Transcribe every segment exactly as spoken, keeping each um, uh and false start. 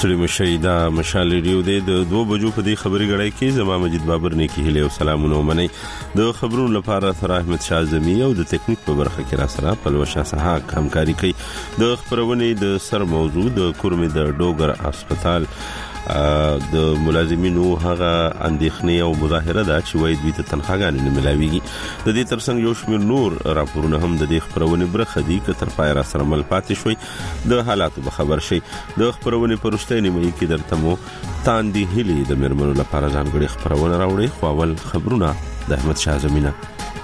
ستړي مشي دا مشال ریډیو دی د دوه بجو په دې خبري غړای کې زما مجید بابر نه کې هله او سلامونه ومني د خبرونو لپاره تر احمد شاه زمي او د ټیکنیک په برخه کې را سره پلوشا صحاک همکاري کوي د خبرونه د سر موضوع د کورمې د ډوګر هسپتال د ملازمینو هغه اندېښنې او مظاهره ده چې وایي دوی ته تنخواګانې نه ملاويږي د دې ترڅنګ یو شمېر نور راپورونه هم د دې خبرونه برخه دي که تر پای را سره مل پاتې شوي د حالاتو به خبر شي د خبرونه پرشته نیمه کې درته مو تاندي هلي د مرمنو لپاره ځانګړي خبرونه راوړي خو اول خبرونه د احمد شاه زمینه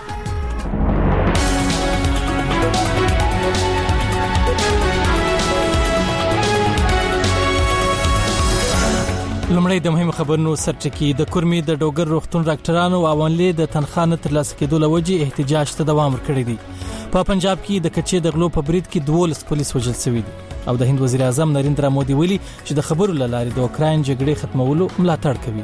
لمړی د مهم خبرونو سرټکی د کورمې د ډوګر روغتون ډاکټرانو او اونلې د تنخواه نه ترلاسه کېدو لوجې احتجاج ته دوام ورکړی دی په پنجاب کې د کچې د غلو په برید کې دولس پولیس وژل شوي دي او د هند وزیر اعظم نریندرا مودي ویلي چې د خبرو لارې د اوکراین جګړې ختمولو ملاتړ کوي.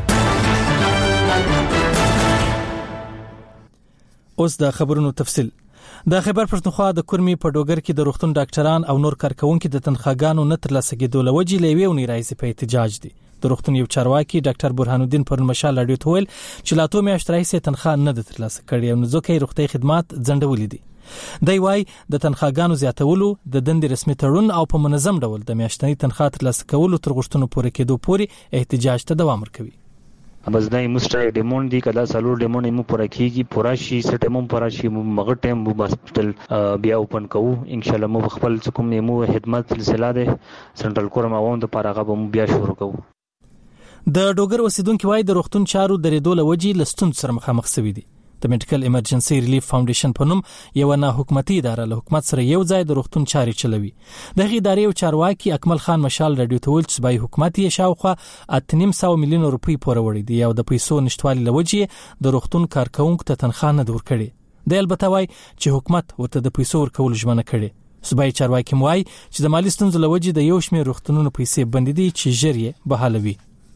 اوس د خبرونو تفصیل. د خیبر پښتونخوا د کورمې په ډوګر کې د روغتون ډاکټران او نور کارکونکو د تنخواګانو نه ترلاسه کېدو لوجې لوي او نيرايسي په احتجاج دي. د روغتون یو چارواکي ډاکټر برهان الدین پرون مشال راډیو ته ویل چې لا تو میاشت راځي تنخواه نه د ترلاسه کړي او ځکه روغتي خدمات ځنډولې دي. دی وايي د تنخواګانو زیاتولو د دندې رسمي تړون او په منظم ډول د میاشتنۍ تنخواه ترلاسه کولو تر غوښتنو پورې کېدو پورې احتجاج ته دوام ورکوي. بزدای مستری ډیمون دی کله سالور ډیمون مو پوره کیږي پوره شي سټمو پوره شي مغه ټیم مو هسپتال بیا اوپن کوو ان شاء الله مو خپل کوم مو خدمت سلسله ده سنټرل کورم اووند پارغه به مو بیا شروع کوو. د ډوګر اوسیدونکو وايي د روغتون چارو درې دوله وجې لستون سره مخامخ شوي دي. د میډیکل ایمرجنسي ریلیف فاونډیشن په نوم یو نه حکومتي اداره له حکومت سره یو ځای د روغتون چاري چلوي. دغه ادارې او چارواکي اکمل خان مشال راډیو ته ویل چې بای حکومت یې شاوخوا اته نیم سو میلیون روپۍ پورې وړي دي او د پیسو نشټوالي لوجې د روغتون کارکونکو ته تنخواه نه ورکړي. د البته وايي چې حکومت ورته د پیسو ورکول ژمنه کړي. صوبایي چارواکي موای چې د مالی ستونزو لوجې د یو شمېر روغتونونو پیسې بند دي چې ژر یې بحالوي.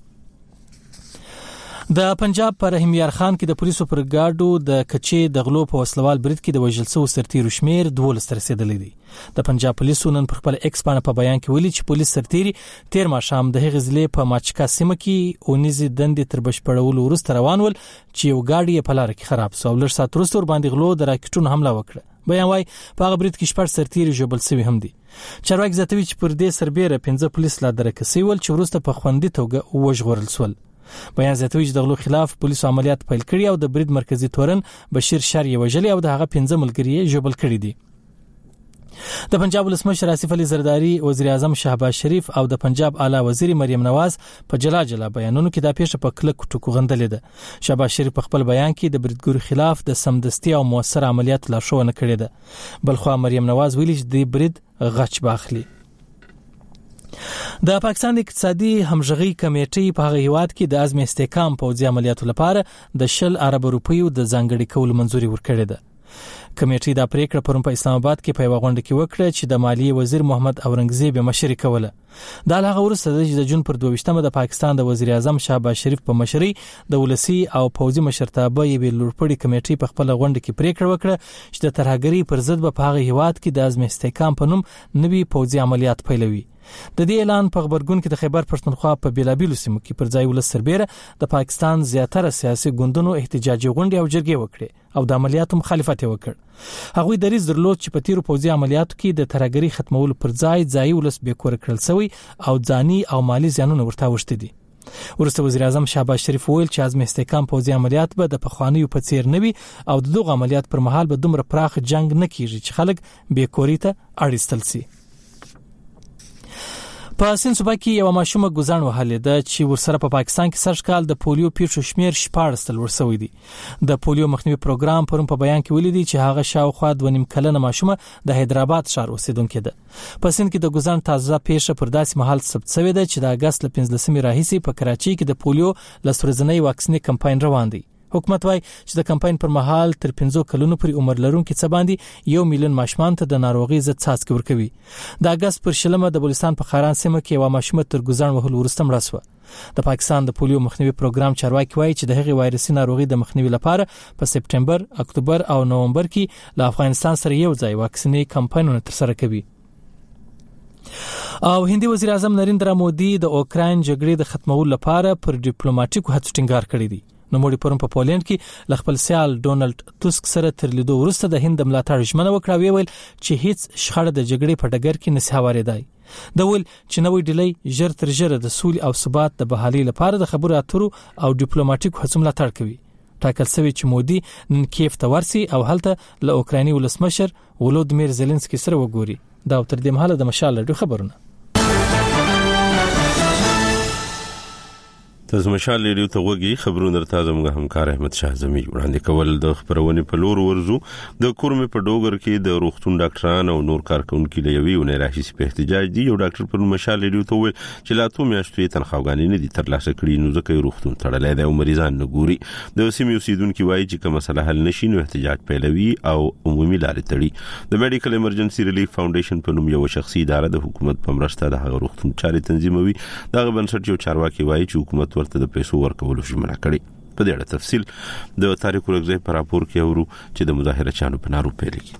د پنجاب پر رحیم یار خان کې د پولیسو پر ګاډو د کچې د غلو په وسلوال برید کې د وژل شوو سرتیرو شمیر دولس تر رسیدلی دی. د پنجاب پولیسو نن پر خپل ایکس باندې په بیان کې ویلي چې پولیس سرتیري تیر ماښام د هغې ضلع په ماچکا سیمه کې اونیزي دندې تر بشپړولو وروسته روان ول چې یو ګاډی یې په لاره کې خراب شو او لږ ساعت وروسته ورباندې غلو د راکټونو حمله وکړه. بیان وايي په هغه برید کې شپږ سرتیري ژوبل شوي هم دي. چارواکي زیاتوي چې پر دې سربېره پنځه پولیس لا درکه شوي ول چې وروسته په خوندي توګه وژغورل شول. بیان زیاتوي چې د غلو خلاف پولیسو عملیات پیل کړي او د برید مرکزی تورن بشیر شر یې وژلي او د هغه پنځه ملګري یې ژوبل کړي دي. د پنجاب ولسمشر آصف علي زرداری، وزیر اعظم شهباز شریف او د پنجاب اعلی وزیر مریم نواز په جلا جلا بیانونو کې دا پیښه په کلک ټکو غندلې ده. شهباز شریف په خپل بیان کې د بریدګرو خلاف د سمدستي او موثر عملیات لارښوونه کړې ده. بلخوا مریم نواز ویلي چې د برید غچ باخلي. د پاکستان د اقتصادي همغږي کمیټې په هغه هیواد کې د عزم استحکام پوځي عملیاتو لپاره د شل ارب روپیو د ځانګړي کولو منځوري ورکړې ده. کمیټې دا پریکړه پرون په اسلام آباد کې په یو غونډه کې وکړه چې د مالیې وزیر محمد اورنګزیب مشري کوله. دا هغه وروسته د جون پر دوه د پاکستان د وزیر اعظم شهباز شریف په مشري د ولسی او پوځي مشرتابه یې لوړپړی کمیټې په خپل غونډه کې پریکړه وکړه چې د ترهګری پر ضد په هغه هیواد کې د عزم استحکام په نوم نوي پوځي عملیات پیلوي. د دې اعلان په خبرګون کې د خیبر پښتونخوا په بیلابیلو سیمو کې پر ځای ولس سربېره د پاکستان زیاتره سیاسي ګوندونو احتجاجي غونډې او جرګې وکړې او د عملیاتو مخالفت وکړ. هغوی دریځ درلود چې په تیرو پوځي عملیاتو کې د ترهګری ختمولو پر ځای ځای ولس بیکور کړل شوی او ځاني او مالی زیانونه ورته وشته دي. ورسته وزیر اعظم شهباز شریف ویل چې عزم استحکام پوځي عملیات به د پخوانیو په څیر نه وي او د دغه عملیات پر مهال به دومره پراخ جنگ نه کیږي چې خلک بیکوري ته اړیستل شي. په سین صوبه کې یو ماشومه ګزان وهلې ده چې ورسره په پاکستان کې سږ کال د پولیو پیښو شمیر شپاړس تل ورسوي دي. د پولیو مخنیوي پروګرام پرون په بیان کې ویلي دي چې هغه شاوخوا دوه نیم کلنه ماشومه د حیدرآباد ښار اوسیدونکې ده. په سین کې د ګزان تازه پیښه پر داسې مهال ثبت شوې ده چې د اگست ل پنځلسمې راهیسې په کراچۍ کې د پولیو لسورځنۍ واکسینې کمپاین روان دی. حکومت وايي چې د کمپاین پر مهال تر پنځو کلونو پورې عمر لرونکو څه باندې یو میلیون ماشومان ته د ناروغي ضد څاڅکي ورکوي. د اگست پر شلمه د بلوچستان په خاران سیمه کې یو ماشومه تر ګزان وهلو وروسته مړه شوه. د پاکستان د پولیو مخنیوي پروګرام چارواکي وايي چې د هغې وایرسي ناروغي د مخنیوي لپاره په سپټمبر، اکتوبر او نومبر کې له افغانستان سره یو ځای واکسینې کمپاینونه ترسره کوي. او هندي وزیر اعظم نریندرا مودي د اوکراین جګړې د ختمولو لپاره پر ډیپلوماټیکو هڅو ټینګار کړی دی. نو موږ پرون په پولند کې ل خپل سیال ډونالد ټسک سره تر لیدو وروسته د هند ملاتړ ژمنه وکړه، ویل چې هیڅ شخړه د جګړې په ډګر کې نشي هواریدای. دا ول چې نوې ډلې ژر تر ژره د سولې او ثبات د بحالي لپاره د خبرو اترو او ډیپلوماټیکو هڅو ملاتړ کوي. ټاکل شوی چې مودي نن کیف ته ورسي او هلته له اوکرایني ولسمشر ولودمیر زيلنسکي سره وګوري. دا تر دې مهاله د مشال لړ خبرونه. تاسو مشال لري ته وګي خبرونه تازه موږ همکار احمد شاه زمي وړاندې کول د خبرونه په لور ورزو. د کورمه په ډوګر کې د روغتون ډاکټران او نور کارکونکو لوي ونه راهي په احتجاج دي. یو ډاکټر په مشال لري ته ویل چې لا ته میاشتې تنخواګانی نه دي ترلاسه کړي، نو ځکه روغتون تړلې ده او مریضان نه ګوري. د سیمې اوسیدونکو وایي چې کوم مسله حل نشي نو احتجاج پیلوي او عمومي لارې تړي. د میډیکل ایمرجنسي ریلیف فاونډیشن په نوم یو شخصي اداره د حکومت په مرسته د هغه روغتون چاري تنظیموي. دا بنسټ یو چارواکي وایي چې حکومت ورته د پیسو ورکولو ژمنه کړې. په دې اړه تفصیل د تاریخ ورغزي پر راپور کې اورو چې د مظاهره چانو په نارو پیل کی.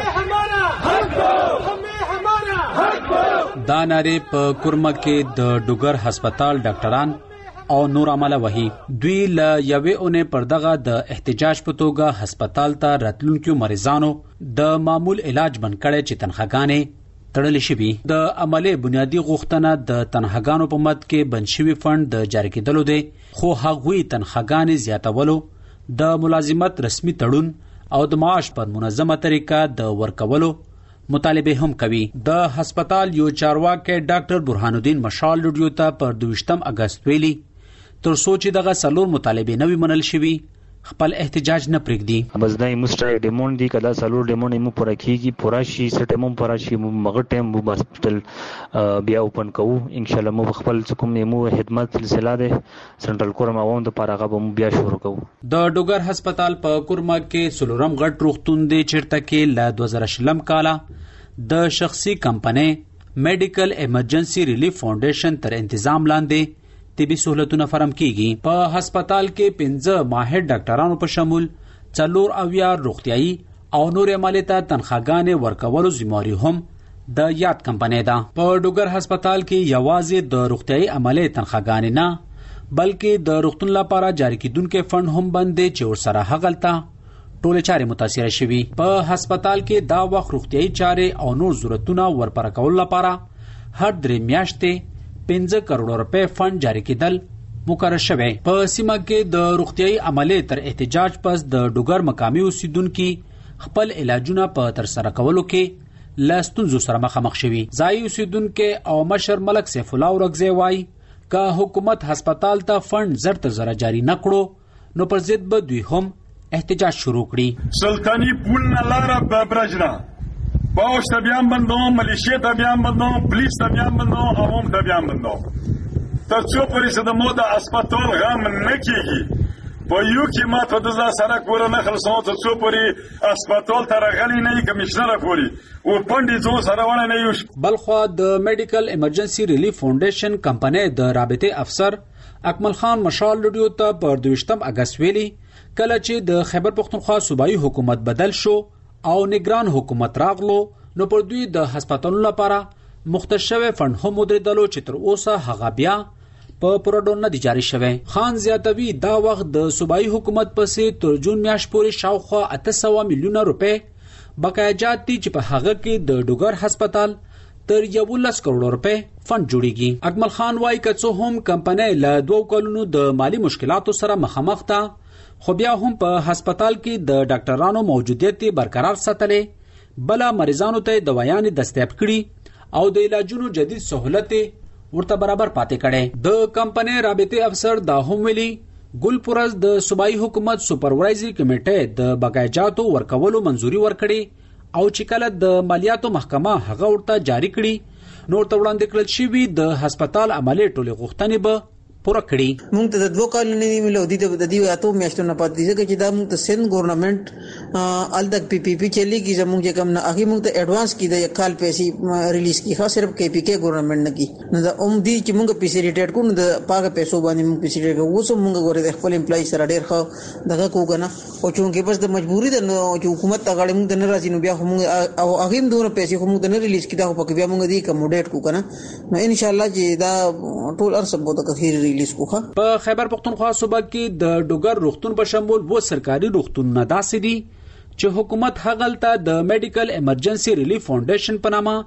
دا ناره په کورمه کې د ډوګر هسپتال ډاکټران او نور عمله وهي. دوی ل یوې اونې پر دغه د احتجاج په توګه هسپتال ته راتلونکو مریضانو د معمول علاج بند کړي چې تنخواګانې تړل شي. د عمله بنیادی غوښتنه د تنخواګانو په مد کې بنشوي فند د جاری کېدلو دی، خو هغوی تنخواګانې زیاتولو، د ملازمت رسمي تړون او د معاش په منظمه طریقه د ورکولو مطالبه هم کوي. د هسپتال یو چارواکي ډاکټر برهان الدین مشال لډیو ته پر دویشتم اگست ویلي تر سوچ دغه سلور مطالبه نوي منل شوي خپل احتجاج نه پرېږدي. بس دای مستری ډیموند دی کدا سلور ډیموند مو پوره کیږي، پوره شي سټمو پوره شي، مغه ټیم مو هسپتال بیا اوپن کوو ان شاء الله. مو خپل کوم مو خدمت سلسله ده سنټرل کورما ووم د پارغه مو بیا شروع کوو. د ډوګر هسپتال په کورما کې سلورم غټ روغتون دی چیرته کې ل دوه زره شلم کاله د شخصي کمپنۍ میډیکل ایمرجنسي ریلیف فاونډیشن تر تنظیم لاندې طبي سہولتونه فراهم کیږي. په هسپتال کې پنځه ماهر ډاکټرانو په شمول څلور اویا روغتيایي او نور عملیات تنخواګانې ورکولو ذمہواری هم د یاد کمپنۍ ده. په ډوګر هسپتال کې یوازې د روغتيایي عملیات تنخواګانې نه بلکې د روغتون لپاره جاری کیدونکو فند هم باندې چې ورسره هغلته ټول چارې متاثر شوي. په هسپتال کې دا وخت روغتيایي چارې او نور ضرورتونه ورپره کول لپاره هر درې میاشتې پنځه کروڑ روپے فند جاری کېدل مقرر شوی. په سیمه کې د روغتيایي عملیات تر احتجاج پس د ډوګر مقامي اوسیدونکو خپل علاجونه په تر سره کولو کې لاستونزو سره مخامخ شوي. ځای اوسیدونکو او مشر ملک سیف الله ورغزي وایي که حکومت هسپتال ته فند زر تر زر جاری نکړو نو پر ضد به دوی هم احتجاج شروع کړي. سلطانی پول نه لاره برجنا باوش ته بیان بندو، ملیشیا ته بیان بندو، پولیس ته بیان بندو، عوام ته بیان بندو. تر څو پورې چې د مو د هسپتال غم نه کېږي په یو کې ما ته د سړک پوره نه خلصو تر څو پورې هسپتال ته راغلی نه وي کمشنر پورې او پنډي ځو سره ونه نه یو. بلخوا د میډیکل ایمرجنسي ریلیف فاونډیشن کمپنۍ د رابطې افسر اکمل خان مشال لډیو ته پر دویشتم اگست ویلي کله چې د خیبر پختونخوا صوبایي حکومت بدل شو او نگران حکومت راغلو نو پر دوی د هسپتالونو لپاره مختص شوی فند هم مدیریدلو چې تر اوسه هغه بیا په پروډون نه دی جاری شوی. خان زیاتوي دا وخت د صوبایي حکومت پسې تر جون میاشت پورې شاوخوا اته سوه میلیونه روپې بقایجات دي چې په هغه کې د ډوګر هسپتال تر یولس کروڑ روپے فند جوړیږي. اکمل خان وايي که څه هم کمپنۍ له دوه کلونو د مالی مشکلاتو سره مخامخ ده خو بیا هم په هسپتال کې د ډاکټرانو موجودیت برقرار ساتلې، بلا مریضانو ته دوايانې دستیاب کړي او د علاجونو جدید سہولت ورته برابر پاتې کړي. د کمپنۍ رابطې افسر دا هم ویلي ګلپورز د صوبایي حکومت سپروایزري کمیټه د بقایجاتو ورکولو منځوري ورکړي او چې کله د مالیاتو محکمه هغه ورته جاری کړي نور ته وړاندې کړل شوی د هسپتال عملي ټولې غوښتنې به پوره کړي. موږ ته د دوه کالو نه ملو دي د دې اته میاشتو نه پاتې ځکه چې دا موږ ته سند ګورنمنت ال تک پی پی پی چلی کی زموږ چې کوم نه هغه موږ ته ایڈوانس کی د کال پیسې ریلیز کی خاص صرف کې پی کې ګورنمنت نه کی نو دا اوم دي چې موږ پیسې ریټیټ کوو د پاګه پیسو باندې موږ پیسې ریټیټ کوو اوس موږ غوړې د خپل امپلای سره ډېر ښه دغه کوګنه او چې بس د مجبوری ده نو چې حکومت ته غاړې موږ د نه راځي نو بیا موږ او هغه هم دوه پیسې کوم د نه ریلیز کی دا په بیا موږ دې کوموډیټ کو کنه نو ان شاء الله چې دا ټول ارسب بوته کثیر ریلیز کوه. په خیبر پختونخوا صوبه کې د ډوګر روغتون په شمول وو سرکاري روغتونونه داسې دي چې حکومت هغلته د میډیکل ایمرجنسي ریلیف فاونډیشن په نامه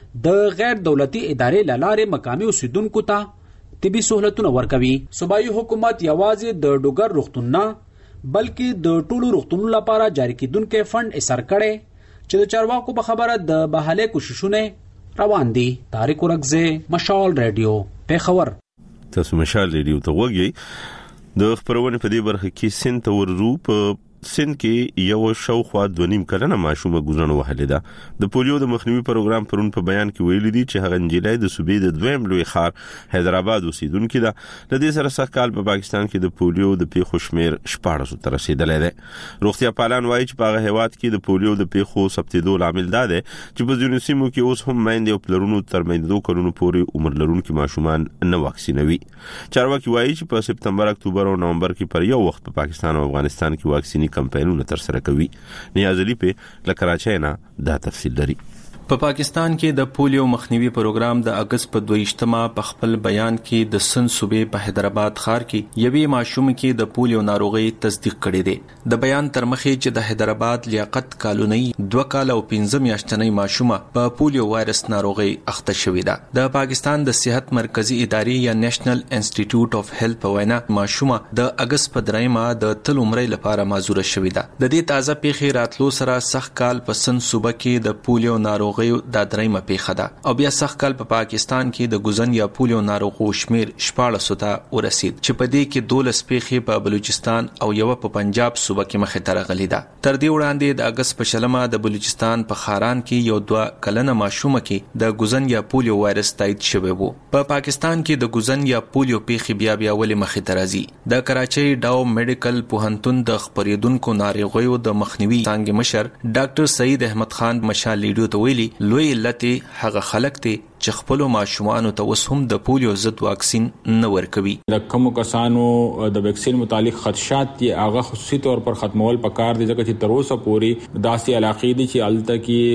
د غیر دولتي ادارې لارې مقامي اوسیدونکو ته طبي سہولتونه ورکوي. صوبایي حکومت یوازې د ډوګر روغتون نه بلکې د ټولو روغتونونو لپاره جاری کیدونکو فند ایسر کړي چې د چارواکو په خبره د بحاله کوششونه روان دي. طارق ورغزه، مشال رادیو، پیښور. تاسو مشال رادیو ته وګورئ. د خبرونه په دې برخه کې سین تور رو په سند کې یو شاوخوا دوه نیم کلنه ماشومه ګزرن وهلې ده. د پولیو د مخنیوي پروګرام پرون په بیان کې ویل دي چې هغه انجلای د صوبې د دویم لوی ښار حیدرآباد اوسیدونکو ده. د دې سره سږ کال په پاکستان کې د پولیو د پیښو شمیر شپاړس ته رسیدلی دی. روغتیا پالان وایي چې په هغه هیواد کې د پولیو د پیښو ثبتېدو لامل دا دی چې په ځینو سیمو کې اوس هم میندې او پلرونو تر میندو کلونو پورې عمر لرونکي ماشومان نه واکسینوي. چارواکي وایي چې په سپتمبر، اکتوبر او نومبر کې پر یو وخت په پاکستان او افغانستان کې واکسینی کمپاینونه تر سره کوي. نیاز علي په لکراچۍ نه دا تفصیل لري. په پا پاکستان کې د پولیو مخنیوي پروګرام د اگست په دویشتمه په خپل بیان کې د سن صوبې په حیدرآباد ښار کې یوې ماشوم کې د پولیو ناروغي تصدیق کړې ده. د بیان تر مخې چې د حیدرآباد لیاقت کالونی دوه کال او پنځه میاشتنۍ ماشومه په پولیو وایرس ناروغي اخته شوې ده. د پاکستان د صحت مرکزی ادارې یا نېشنل انسټیټیوټ اف هیلث په وینا ماشومه د اگست په دریمه د تل عمرې لپاره معذوره شوې ده. د دې تازه پیښې راتلو سره سخت کال په سن صوبه کې د پولیو ناروغي دا دریمه پیښه ده او بیا سخت کال په پا پاکستان کې د ګوزن یا پولیو ناروغو شمیر شپاړس ته ورسید چې په دې کې دولس پیښې په بلوچستان او یو په پنجاب صوبه کې مخې ته راغلي ده. تر دې وړاندې د اگست په شلمه د بلوچستان په خاران کې یو دوه کلنه ماشومه کې د ګوزن یا پولیو وایرس تایید شوی وو. په پا پاکستان کې د ګوزن یا پولیو پیښې بیا بیا ولې مخې ته راځي. د کراچۍ ډاو میډیکل پوهنتون د خبرېدونکو ناروغیو د مخنیوي څانګې مشر ډاکټر سعید احمد خان مشال لیډیو ته ویلي لوی علت هغه خلک ته چې خپل ماشومان ته اوس هم د پولیو ضد واکسین نه ورکوي. د کوم کسانو د واکسین متعلق خدشات دي هغه خصوصي تور پر ختمول پکار دي ځکه چې تر اوسه پورې داسې علاقې دي چې الته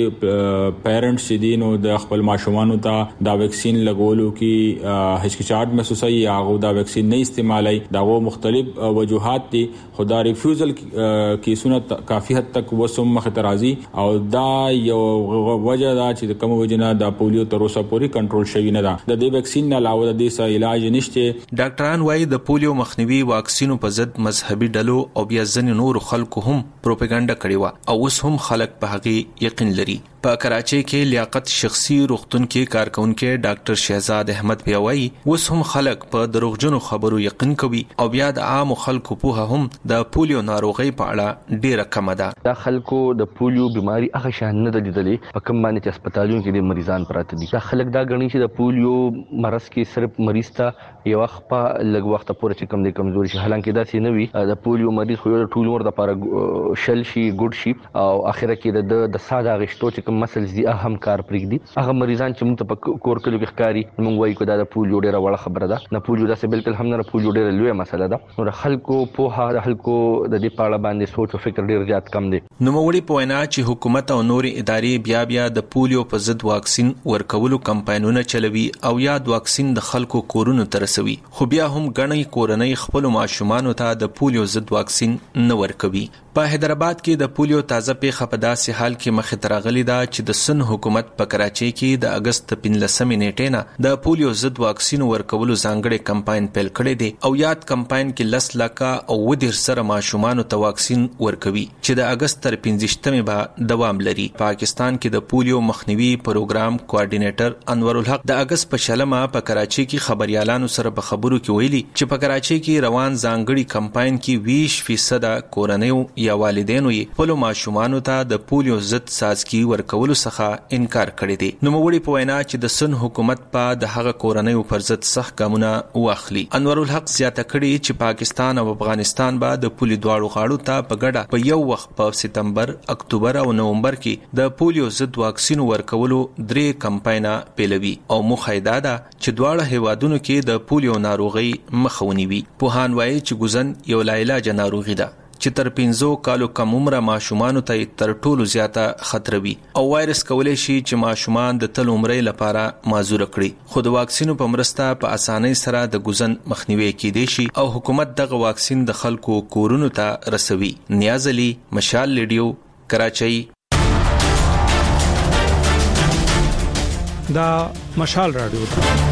کې پیرنټس دي نو د خپل ماشومان ته دا واکسین لګولو کې هچکچاهټ محسوسي هغه دا واکسین نه استعمالي. داغه مختلف وجوهات دي خدا ریفیوزل کیسونه کافي حد تک وسوم مخترازي او دا یو وجه دا چې کوم وجنه د پولیو تر اوسه پوری کنټرول شوی نه ده. د دې واکسین نه علاوه د دې سره علاج نشته. ډاکټران وایي د پولیو مخنیوي واکسینو په ضد مذهبي ډلو او بیا ځینې نور خلکو هم پروپاګاندا کړې و او اوس هم خلک په هغه یقین لري. په کراچۍ کې لیاقت شخصي روغتون کې کارکونکو ډاکټر شهزاد احمد بیا وایي اوس هم خلک په دروغجنو خبرو یقین کوي او بیا د عام خلکو په هم د پولیو ناروغي په اړه ډیره کم ده. د خلکو د پولیو بیماری هغه شان نه لیدلې په کوم باندې چې هسپتالونو کې د مریضان پراته دي. دا خلک دا غني چې د پولیو مرض کې صرف مریض ته یو وخت په لږ وخت پورې چې کم دي کمزوري شي حالانکه دا سي نه وي. د پولیو مریض خو د ټول ور د لپاره شل شي ګډ شي او اخره کې د د ساده غشتو چې کوم مسل دي اهم کار پرېږدي. هغه مریضان چې موږ په کور کلو کې ښکاری موږ وایو دا د پولیو ډیره وړه خبره ده. نه پولیو داسې بالکل هم نه پولیو ډیره لویه مسله ده. نو خلکو په هغه خلکو د دې په اړه باندې سوچ او فکر ډیر زیات کم دي. نو موږ په وینا چې حکومت او نور ادارې بیا بیا د پولیو په ضد واکسین ورکولو کمپاینونه چلوي او یا د واکسین د خلکو کورونو ته رسوي خو بیا هم غنۍ کورنۍ خپل ماشومان ته د پولیو ضد واکسین نه ورکوي. په حیدرآباد کې د پولیو تازه پیښه په داسې حال کې مخې ته راغلې ده چې د سن حکومت په کراچۍ کې د اگست پنځلسمې نیټې نه د پولیو ضد واکسین ورکولو ځانګړی کمپاین پیل کړی دی او یاد کمپاین کې لس لکه او ودیر سره ماشومان ته واکسین ورکوي چې د اگست تر پنځشتمې به دوام لري. پاکستان کې د پولیو مخنیوي پروګرام کوارډینیټر انور الحق د اگست په شلمه په کراچۍ کې خبريالانو سره په خبرو کې ویلي چې په کراچۍ کې روان ځانګړي کمپاین کې بیس فیصد کورنۍ یا والدینو یې خپل ماشومان ته د پولیو ضد سازګي ورکوي ورکولو څخه انکار کړی دی. نوموړي په وینا چې د سن حکومت په د هغه کورنۍ پر ضد سخت ګامونه واخلي. انور الحق زیاته کړي چې پاکستان او افغانستان به د پولي دواړو غاړو ته په ګډه په یو وخت په سپتمبر، اکتوبر او نومبر کې د پولیو ضد واکسین ورکولو درې کمپاینه پیلوي او مخایدا ده چې دواړه هیوادونو کې د پولیو ناروغي مخه ونیوي. پوهان وایي چې ګوزن یو لاعلاجه ناروغي ده چې تر پنځو کالو کم عمره ماشومان ته تر ټولو زیاته خطر وي او وایرس کولای شي چې ماشومان د تل عمرې لپاره معذور کړي. خو د واکسینو په مرسته په اسانۍ سره د ګوزن مخنیوي کېدای شي او حکومت دغه واکسین د خلکو کورونو ته رسوي. نیاز علي، مشال ریډیو، کراچۍ. دا مشال رادیو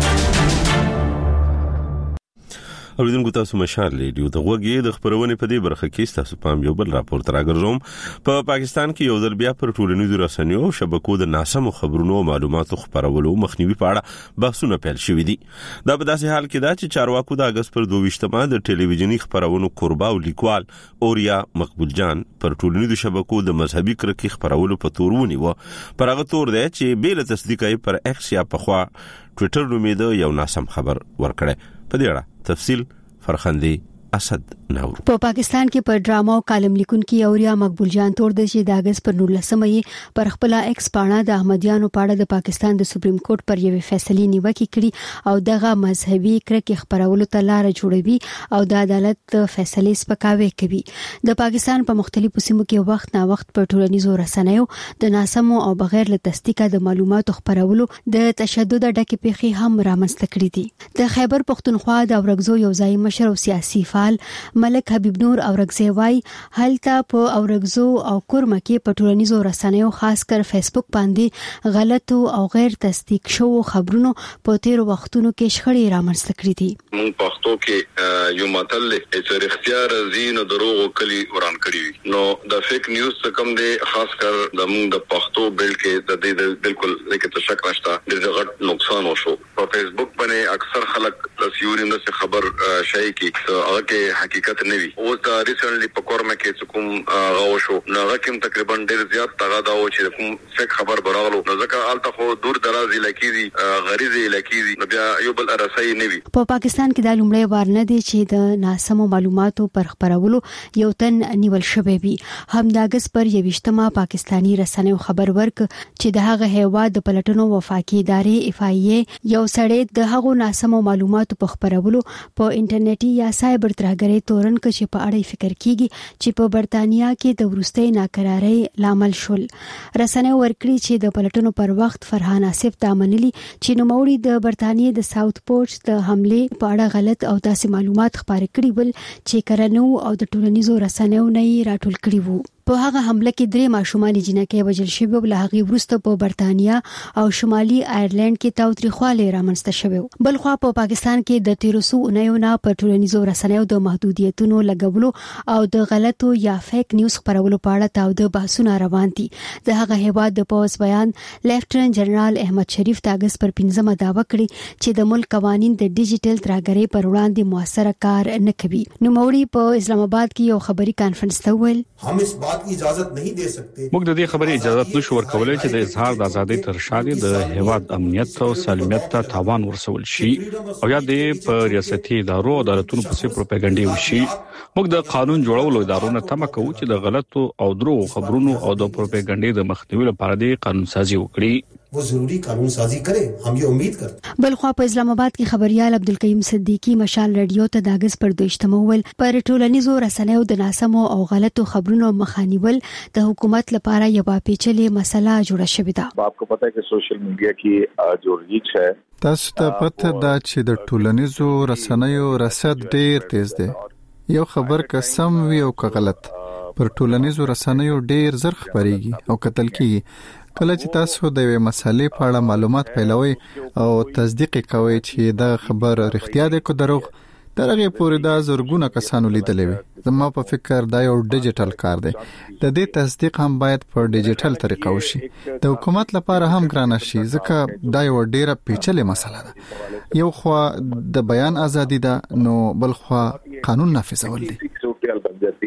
اوریدونکو تاسو مشال ریډیو د غوږی د خبرونه په دې برخه کې تاسو پام یو بل راپور تراګرځوم. په پاکستان کې یو ځل بیا پر ټولنیزو رسنیو او شبکو د ناسمو خبرونو او معلوماتو خبرولو مخنیوي په اړه بحثونه پیل شوې دي. دا په داسې حال کې ده چې چارواکو د اگست پر دوه ویشتمه د ټلویزیونی خبرونو قربا او لیکوال اوریا مقبول جان پر ټولنیزو شبکو د مذهبي کرکې خبرولو په تور ونیو. پر هغه تور دی چې بیل تصدیقای پر ایکس یا په خوا ټوئیټر نومېده یو ناسم خبر ورکړي. په دې اړه تفصیل فرخندي اسد نور. په پاکستان کې پر ډراما او کالم لیکونکي اوریا مقبول جان تور د چې د اگست پر نولسمه یې پر خپل ایکس پاڼه د احمدیانو پاړه د پاکستان د سپریم کورټ پر یوې فیصلې نیوکه کړي او دغه مذهبي کرکې خبرولو ته لار جوړوي او د عدالت فیصلې سپکاوي کوي. د پاکستان په مختلفو سیمو کې وخت نا وخت په ټولنیزو رسنیو د ناسمو او بغیر له تصدیقه د معلوماتو خبرولو د تشدد ډکه پیښې هم رامنځته کړې دي. د خیبر پختونخوا د اورګزو یو ځای مشر او سیاسي ملک حبیب نور اورګزی وای هلته په اورګزو او کورمه کې په ټولنیزو رسنیو خاص کر فیسبوک باندې غلطو او غیر تصدیق شوو خبرونو په تیر وختونو کې شخړې رامنځته کړې دي. مونږ پښتو کې یو متل چې اختیار زین دروغ کلی وران کړی نو د فیک نیوز څخه کم دی خاص کر د مونږ د پښتو بل کې د دې بالکل لکه څه شک نشته د غټ نقصان وشو. په فیسبوک باندې اکثر خلک د سیوري نه خبر شای کې هغه حقیقت نه وي. او دا ریسنټلی په کورمه کې کوم غو شو نو هغه کوم تقریبا ډیر زیات تاغه دا و چې کوم فیک خبر براغلو نو ځکه الته خو دور دراز علاقې دي غریزي علاقې دي نو بیا یو بل ارسای نه وي. په پاکستان کې د لومړی وار نه دي چې د ناسمو معلوماتو پر خبرولو یو تن نیول شوی وي. هم د اگست پر یوشتمه پاکستانی رسنیو خبر ورک چې د هغه هیواد د پلټنو وفاقي ادارې اف ای ای یو سړی د هغو ناسمو معلوماتو په خبرولو په انټرنیټي یا سایبر ترهګرۍ تورن کې چې په اړه فکر کیږي چې په برتانیا کې د ورستۍ ناکرارۍ لامل شول. رسنیو ورکړي چې د پلټنو پر وخت فرحان آصف ته منلي چې نوموړي د برتانیې د ساوث پورټ د حمله په اړه غلط او داسې معلومات خپاره کړي ول چې کرنو او د ټولنیزو رسنیو نه راټول کړي وو. په هغه حمله کې درې ماشومان جنکې وژل شوي او له هغې وروسته په برتانیا او شمالي آیرلند کې تاوتریخوالی رامنځته شوی. بل خو په پاکستان کې د تیرو سو اونیو نه په ټولنیزو رسنیو د محدودیتونو لګولو او د غلطو یا فیک نیوز خپرولو په اړه تاوده بحثونه روان دي. د هغه هیواد د پوز بیان لیفټننټ جنرال احمد شریف د اگست پر پنځمه دعوه کړې چې د ملک قوانین د ډیجیټل ترهګرۍ پر وړاندې موثره کار نه کوي. نوموړي په اسلام آباد کې یو خبري کانفرنس ته ویل هم اس بات کی اجازت نہیں دے سکتے. موږ د دې خبرې اجازه نشو ورکولای چې د اظهار د ازادۍ تر شا د هیواد امنیت او سالمیت ته تاوان ورسول شي او یا د په ریاستي ادارو او عدالتونو په څیر پروپاګاندا وشي. موږ د قانون جوړولو ادارو نه تمه کوو چې د غلطو او دروغ خبرونو او د پروپاګاندا د مخنیوي لپاره د قانون سازي وکړي. वो जरूरी कानून साजी करे हम ये उम्मीद करते हैं. بلخوا په اسلام آباد کې خبريال عبدالقیم صدیقی مشال رادیو ته د اگست پر دوشتمه ول پر ټولنیزو رسنیو د ناسمو او غلطو خبرونو مخانیول د حکومت لپاره یو پیچلې مسله جوړه شوې ده. आपको पता है कि सोशल मीडिया की जो ریچ है تاسو ته پته ده چې د ټولنیزو رسنیو رصد ډیر تیز دی. یو خبر که سم وي او که غلط پر ټولنیزو رسنیو ډیر زر خبريږي او کتل کیږي. کله چې تاسو د یوې مسلې په اړه معلومات پیلوي او تصدیق کوئ چې دا خبر رښتیا دی که دروغ درغه پورې دا زرګونه کسانو لیدلې وي. زما په فکر دا یو ډیجیټل کار دی. د دې تصدیق هم باید په ډیجیټل طریقه وشي. د حکومت لپاره هم ګران شي ځکه دا یو ډیره پیچلې مسله ده. یو خو د بیان ازادي ده نو بل خو قانون نافذول دي.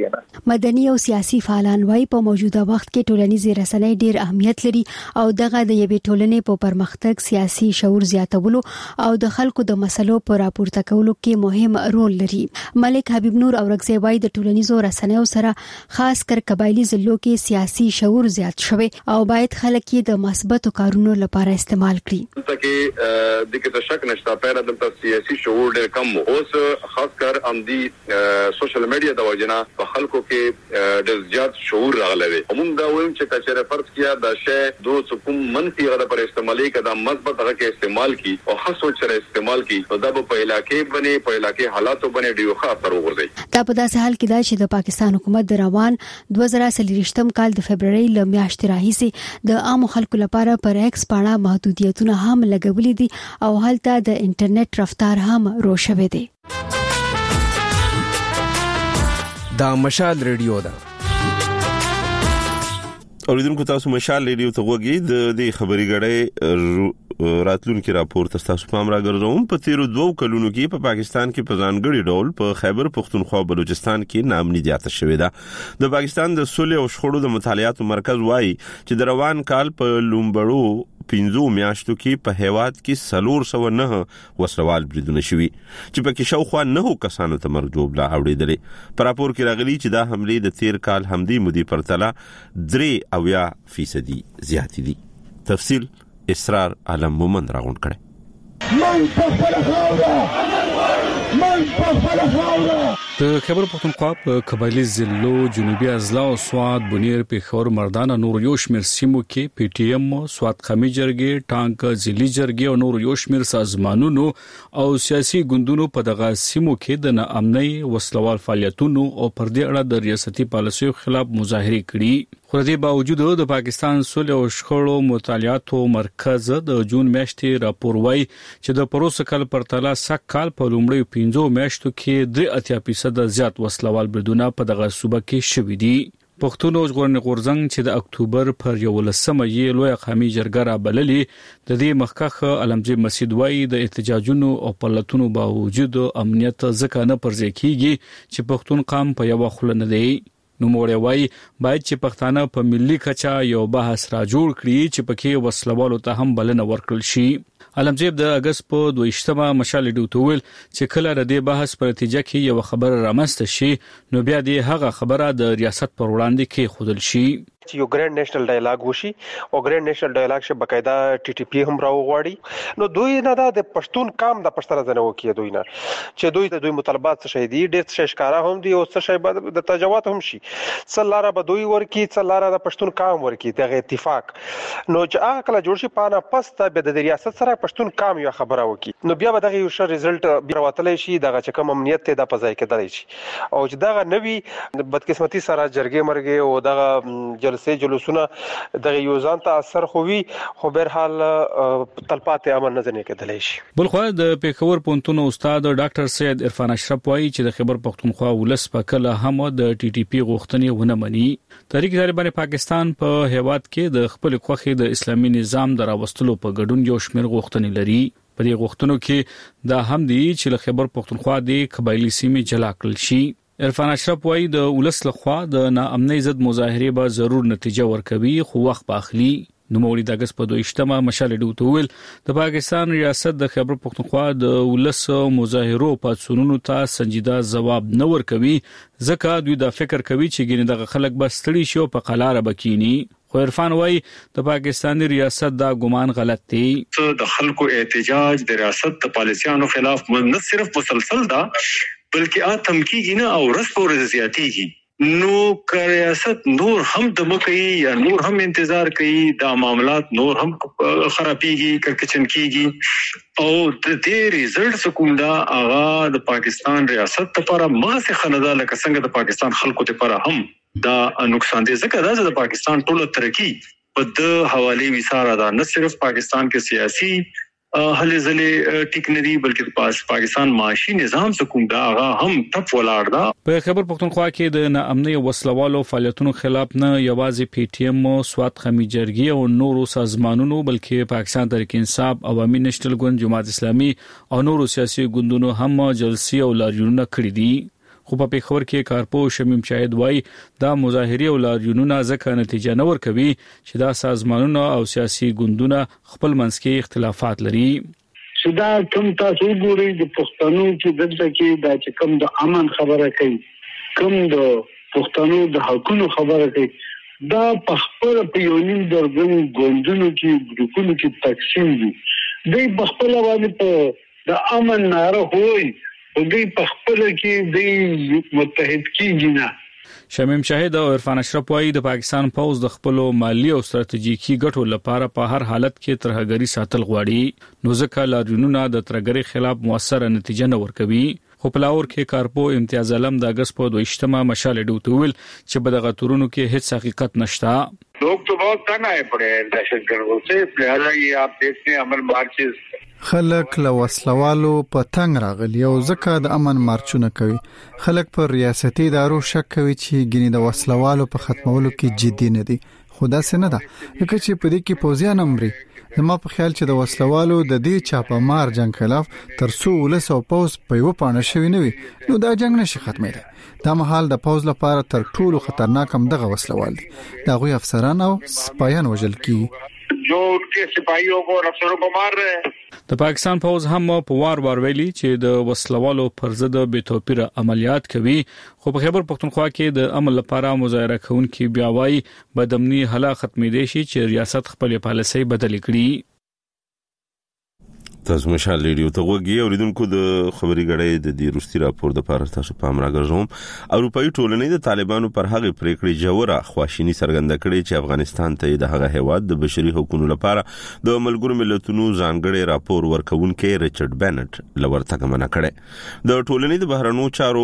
مدني او سیاسي فعالان وايي په موجوده وخت کې ټولنیز رسنۍ ډېر اهمیت لري او دغه د یوې ټولنې په پرمختګ، سیاسي شعور زیاتولو او د خلکو د مسلو پر راپورته کولو کې مهم رول لري. ملک حبیب نور اورګزی وايي د ټولنیزو رسنیو سره خاص کر قبایلی ضلعو کې سیاسي شعور زیات شوی او باید خلک یې د مثبتو کارونو لپاره استعمال کړي. دغه د کې شک نشته پیره د سیاسي شعور ډېر کم اوس خاص کر امدي سوشل میډیا د وجنه په خلکو کې د زیات شعور راغلی. موږ دا وایم چې کچره فرض کیا د شی دو حکم منفي غره پر استعمالي کدا مثبت هغه کې استعمال کی او خاص سوچ سره استعمال کی نو دا په علاقې باندې په علاقې حالاتو باندې ډیو ښه اثر وغورځي. دا په داسې حال کې دا چې د پاکستان حکومت د روان دوه زره څلوېښتم کال د فبرवरी ل میاشتې راهیسې د عام خلکو لپاره پر ایکس پاڼه محدودیتونه هم لګولې دي او هلته د انټرنیټ رفتار هم روښوي دي. دا مشال ریډیو ده. اوریدونکو تاسو مشال ریډیو ته وګورئ. د دې خبري غړې راتلونکو راپور تاسو پام راګرځوم. په تیرو دوه کلونو کې په پاکستان کې په ځانګړي ډول په خیبر پختونخوا بلوچستان کې ناامنیت شوې ده. د پاکستان د صلح او شخړو د مطالعاتو مرکز وايي چې د روان کال په لومبړو پینځو میاشتو کې په هیواد کې سلور سو نه وسوال بریدونه شوي چې په کې شاوخوا نه کسانو ته مرګ جوړه اوریدلې. په راپور کې راغلي چې دا حمله د تیر کال همدې مودې پرتله درې اویا فیصدي زیات دي. تفصیل اسرار عالم مومن راغون کړي. من په خپل خاوره من په خپل خاوره د خیبر پختونخوا په قبایلی ضلعو جنوبي اضلاع او سواد بنیر پیښور مردان نور یو شمیر سیمو کې پی ټی ایم سواد خمی جرګې ټانک ضلعي جرګې او نور یو شمیر سازمانونو او سیاسي ګوندونو په دغه سیمو کې د ناامنۍ وسلوال فعالیتونو او پر دې اړه د ریاستي پالیسیو خلاف مظاهره کړي. خو د باوجود د پاکستان صلح او شخړو مطالعاتو مرکز د جون میاشتې راپور وايي چې د پروسه کال پرتله سک کال په لومړی پنځو میاشتو کې درې اتیا فیصد د زیات وسلوال بریدونه په دغه صوبه کې شوې دي. پښتون ژغورنې غورځنګ چې د اکتوبر پر یولسمه یې لوی قومي جرګه را بللې د دې مخکخ علمجي مسجد وايي د احتجاجونو او پلتونو باوجود امنیت ځکه نه پرځې کیږي چې پښتون قوم په یو خل نه دی. نو موري وايي باید چې پښتانه په ملي کچا یو بحث را جوړ کړي چې پکې وسلوالو ته هم بلنه ورکړل شي. علمجیب د اگست په دویشتمه مشال ډیوټول چې کله د دې بحث پر نتیجه کې یو خبر رامنځته شي نو بیا دې هغه خبره د ریاست پر وړاندې کې خودل شي. یو ګرینډ نېشنل ډایلاګ وشي او ګرینډ نېشنل ډایلاګ شه بقاعده ټي ټي پی هم راوغواړي نو دوی نه د پښتون قام د پښتنه زنه وکي دوی نه چې دوی د دوی مطالبات څه شي دي ډېر څه ښکارا هم دي او څه شي د تجاوز هم شي څلاره به دوی ورکی څلاره د پښتون قام ورکی دغه اتفاق نو چې هغه کله جوړ شي پانه پسته به د ریاست سره پښتون قام یو خبره وکي نو بیا به دغه یو ښه ریزلټ بیا وتلې شي دغه چې کوم امنیت ته د پځای کېدلی شي او چې دغه نوی بدقسمتي سره جرګې مرګې او دغه جلسې جلوسونه دغه یو ځان ته اثر خووي خو بهر حال تلپاتې امن نه ځنې کېدلی شي. بل خو د پیښور پونتون استاد ډاکټر سید عرفان اشرف وايي چې د خیبر پختونخوا ولس په کله هم د ټي ټي پی غوښتنې ونه مني. تحریک طالبان پاکستان په هیواد کې د خپل خوخي د اسلامي نظام دراوستلو په ګډون یو شمېر غوښتنې لري. په دې غوښتنو کې دا هم دي چې له خیبر پختونخوا د قبایلی سیمې جلا کړل شي. عرفان اشرف وايي د ولس لخوا د ناامنۍ ضد مظاهره به ضرور نتیجه ورکوي خو وخت باخلي. نو مولوی د اگست په دویشتمه مشال ډیوټول د پاکستان ریاست د خیبر پختونخوا د ولس مظاهرو پاتسونونو ته سنجیده جواب نه ورکوي ځکه دوی دا فکر کوي چې ګینه دغه خلک بس ستړي شي او په قلاره بکینی. خو عرفان وايي د پاکستاني ریاست دا ګمان غلط دی. د خلکو احتجاج د ریاست د پالیسیانو خلاف نه صرف مسلسل دا بلکې اتم کیږي نه او رس پر زیاتیږي نو ریاست نور هم د مکه یا نور هم انتظار کوي دا معاملات نور هم خرابيږي کړکچن کیږي او د دې ریزلټس کوم دا هغه د پاکستان ریاست لپاره مغه خندا لکه څنګه د پاکستان خلکو لپاره هم دا نقصان دي ځکه دا د پاکستان ټول ترقی په د حواله وساره دا نه صرف پاکستان کې سیاسي هلې ځلې ټیک نه دی بلکې پاس پاکستان معاشي نظام سکوم دا هم ټپ ولاړ دا. په خیبر پختونخوا کې د ناامنۍ وسلوالو فعالیتونو خلاف نه یوازې پی ټی ایم سواد خمی جرګې او نورو سازمانونو بلکې پاکستان تحریک انصاف عوامي نېشنل ګوند جماعت اسلامي او نورو سیاسي ګوندونو هم جلسې او لاریونونه کړې دي. خو په پیښور کې کارپو شمیم شاهد وای دا مظاهره او لاریونونه ځکه نتیجه نه ورکوي چې دا سازمانونه او سیاسي ګوندونه خپل منځ کې اختلافات لري. چې دا کوم تاسو ګورئ د پښتنو چې دلته کې دا چې کوم د امن خبره کوي کوم د پښتنو د حقونو خبره کوي دا په خپل په یو نیم درجن ګوندونو کې ګروپونو کې تقسیم دي. دوی په خپل باندې په د امن ناره وایي او دوی په خپل کې دوی متحد کیږي نه. شمیم شاهد او عرفان اشرف وايي د پاکستان پوز د خپل مالی او ستراتیژیکي ګټو لپاره په هر حالت کې ترهګری ساتل غواړي. نو ځکه لاریونونه د ترهګری خلاف موثره نتیجه نه ورکوي. خو په لاور کې کارپو امتیاز علم د اگست په دویشتمه مشال ډوتول چې په دغه تورونو کې هیڅ حقیقت نشته. लोग तो बहुत तंग आए पड़े हैं दहशतगर्दों से. लिहाजा ये आप देखते हैं अमन marches خلک له وسلوالو په تنگ راغلي او ځکه د امن مارچونه کوي. خلک پر ریاستي ادارو شک کوي چې ګینه د وسلوالو په ختمولو کې جدي نه دي. خدا سينه ده لکه چې په دې کې پوزیان امري. زما په خیال چې د وسلوالو د دې چاپه مار جنگ خلاف ترڅو ولس او پوز په یو پانه شوی نه وي نو دا جنگ نشي ختمېدای. دا مهال د پوز لپاره تر ټولو خطرناک هم دغه وسلوال دي. دا غوي افسران او سپایان وژل کی جو انکه سپایو کو افسرو کو مار رہے ہیں. د پاکستان پوز هم په وار وار ویلي چې د وسلوالو پر ضد بے توپیره عملیات کوي. خو په خیبر پختونخوا کې د امن لپاره مظاهره کوونکي بیا وايي بدامني حلا ختمېدې شي چې ریاست خپل پالیسي بدل کړي. تاسو مشال ریډیو ته وګورئ اوریدونکو د خبري غړې د دې روستي راپور د پاره تاسو پام راګرځوم. اروپאי ټولنې د طالبانو پر هغه پریکړې جوړه خواشینی څرګنده کړې چې افغانستان ته د هغه هیواد د بشري حقوقو لپاره د ملګرو ملتونو ځانګړي راپور ورکوونکي ریچارډ بنټ لور تګمنه کړې. د ټولنې د بهرنیو چارو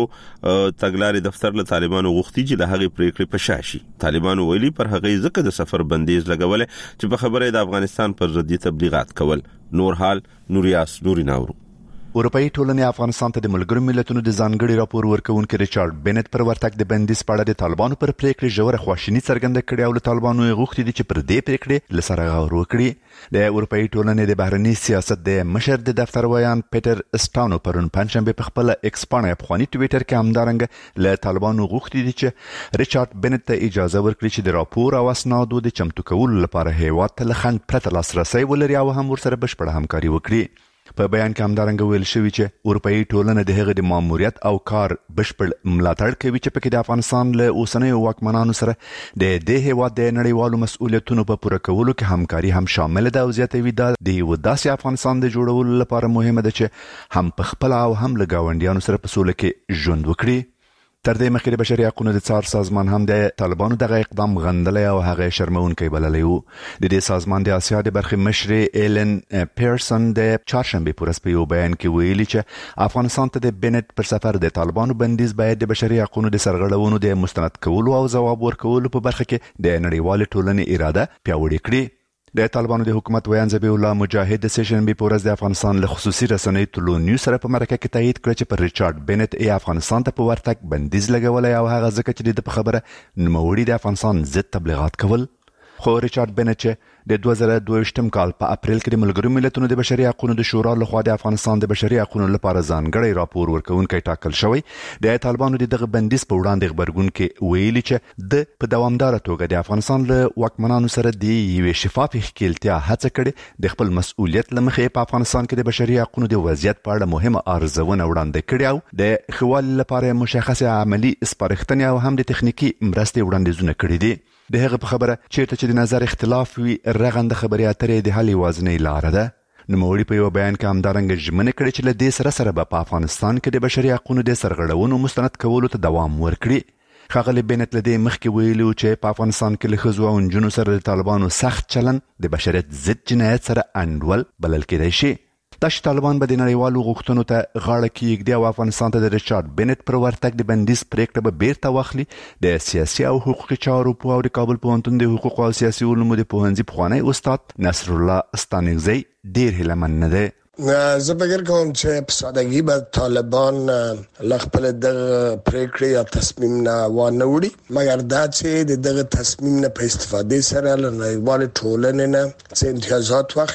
تګلارې دفتر له طالبانو غوښتي چې د هغه پریکړې په شاشي. طالبانو ویلي پر هغه ځکه د سفر بندیز لګول چې په خبره د افغانستان پر ضد تبلیغات کول. نور حال نوریاس نوري ناورو. اروپאי ټولنې افغانستان ته د ملګرو ملتونو د ځانګړي راپور ورکوونکي ریچارډ بنټ پر ورتګ د بندیز په اړه د طالبانو پر پریکړې ژوره خواشیني څرګنده کړې او له طالبانو غوښتي دي چې پر دې پریکړې لسره غور وکړي. د اروپאי ټولنې د بهرني سیاست د مشر د دفتر ویان پیټر اسټانو پرون پنځشنبه په خپل ایکس باندې په خواني ټوئیټر کې همدارنګ له طالبانو غوښتي دي چې ریچارډ بنټ ته اجازه ورکړي چې د راپور او اسنادو د چمتو کولو لپاره هیواد ته لخند پرته لاسرسي ولري او هم ورسره بشپړه همکاري وکړي. په بیان کې همدارنګه ویل شوی چې اروپאי ټولنه د هغه د ماموریت او کار بشپړ ملاتړ کوي چې پکې د افغانستان له اوسنیو واکمنانو سره د دې هیواد د نړیوالو مسؤلیتونو په پوره کولو کې همکاري هم شامل ده او زیاتوي دا د یو داسې افغانستان د جوړولو لپاره مهمه ده چې هم په خپل او هم له گاونډیانو سره په سوله کې ژوند وکړي. تر دې مخکې د بشري حقوقو د څار سازمان هم د طالبانو دغه اقدام غندلی او هغه شرمونکی بللی و. د دې سازمان د آسیا د برخې مشر ایلن پیرسن د چهارشنبه په ورځ په یو بیان کې ویلي چې افغانستان ته د بنټ پر سفر د طالبانو بندیز باید د بشري حقوقو د سرغړونو د مستند کولو او ځواب ورکولو په برخه کې د نړیوال ټولنې اراده پیاوړې کړي. د طالبانو د حکومت ویان ذبیح الله مجاهد د سیشنبه په ورځ د افغانستان له خصوصي رسنۍ ټولو نیوز سره په مرکه کې تایید کړ چې پر ریچارډ بنټ ای افغانستان ته په ورتګ بندیز لګولای او هغه ځکه چې د خبره نوموړي د افغانستان ضد تبلیغات کول. خو ریچارډ بنټ د دوه زره دوه کال په اپریل کې د ملګرو ملتونو د بشري حقوقو د شورا لخوا د افغانستان د بشري حقوقو لپاره ځانګړی راپور ورکوونکی ټاکل شوی. د طالبانو دغه بندیز په وړاندې خبرګون کې ویلي چې د په دوامدار توګه د افغانستان له واکمنانو سره د یوې شفاف ښکیلتیا هڅه کړې د خپل مسؤلیت لمخې په افغانستان کې د بشري حقوقو د وضعیت په اړه مهمه ارزونه وړاندې کړې او د خوال لپاره مشخصه عملی سپارښتنې او هم د تخنیکی مرستې وړاندیزونه کړې دي. د هغه په خبره چیرته چې د نظر اختلاف وي رغنده خبري اترې د حل وازنې لار ده. نوموړي په یو بیان کې همدارنګه ژمنه کړې چې له دې سره سره به په افغانستان کې د بشري حقوقو د سرغړونو مستند کولو ته دوام ورکړي. ښاغلي بنټ له دې مخکې ویلي چې په افغانستان کې له ښځو او نجونو سره د طالبانو سخت چلن د بشریت ضد جنایت سره انډول بلل کېدای شي. دا چې طالبان به د نړیوالو غوښتنو ته غاړه کېږدي او افغانستان ته د ریچارډ بنټ پر ورتګ د بندیز پریکړه به بیرته واخلي. د سیاسي او حقوقي چارو په او د کابل پوهنتون د حقوقو او سیاسي علومو د پوهنځي پخوانی استاد نصر الله ستانکزی ډیر هیلهمن نه دی. زه فکر کوم چې په سادهګي به طالبان له خپل دغه پریکړې یا تصمیم نه وانه وړي، مګر دا چې د دغه تصمیم نه په استفادې سره له نړیوال ټولنې نه څه امتیازات واخلي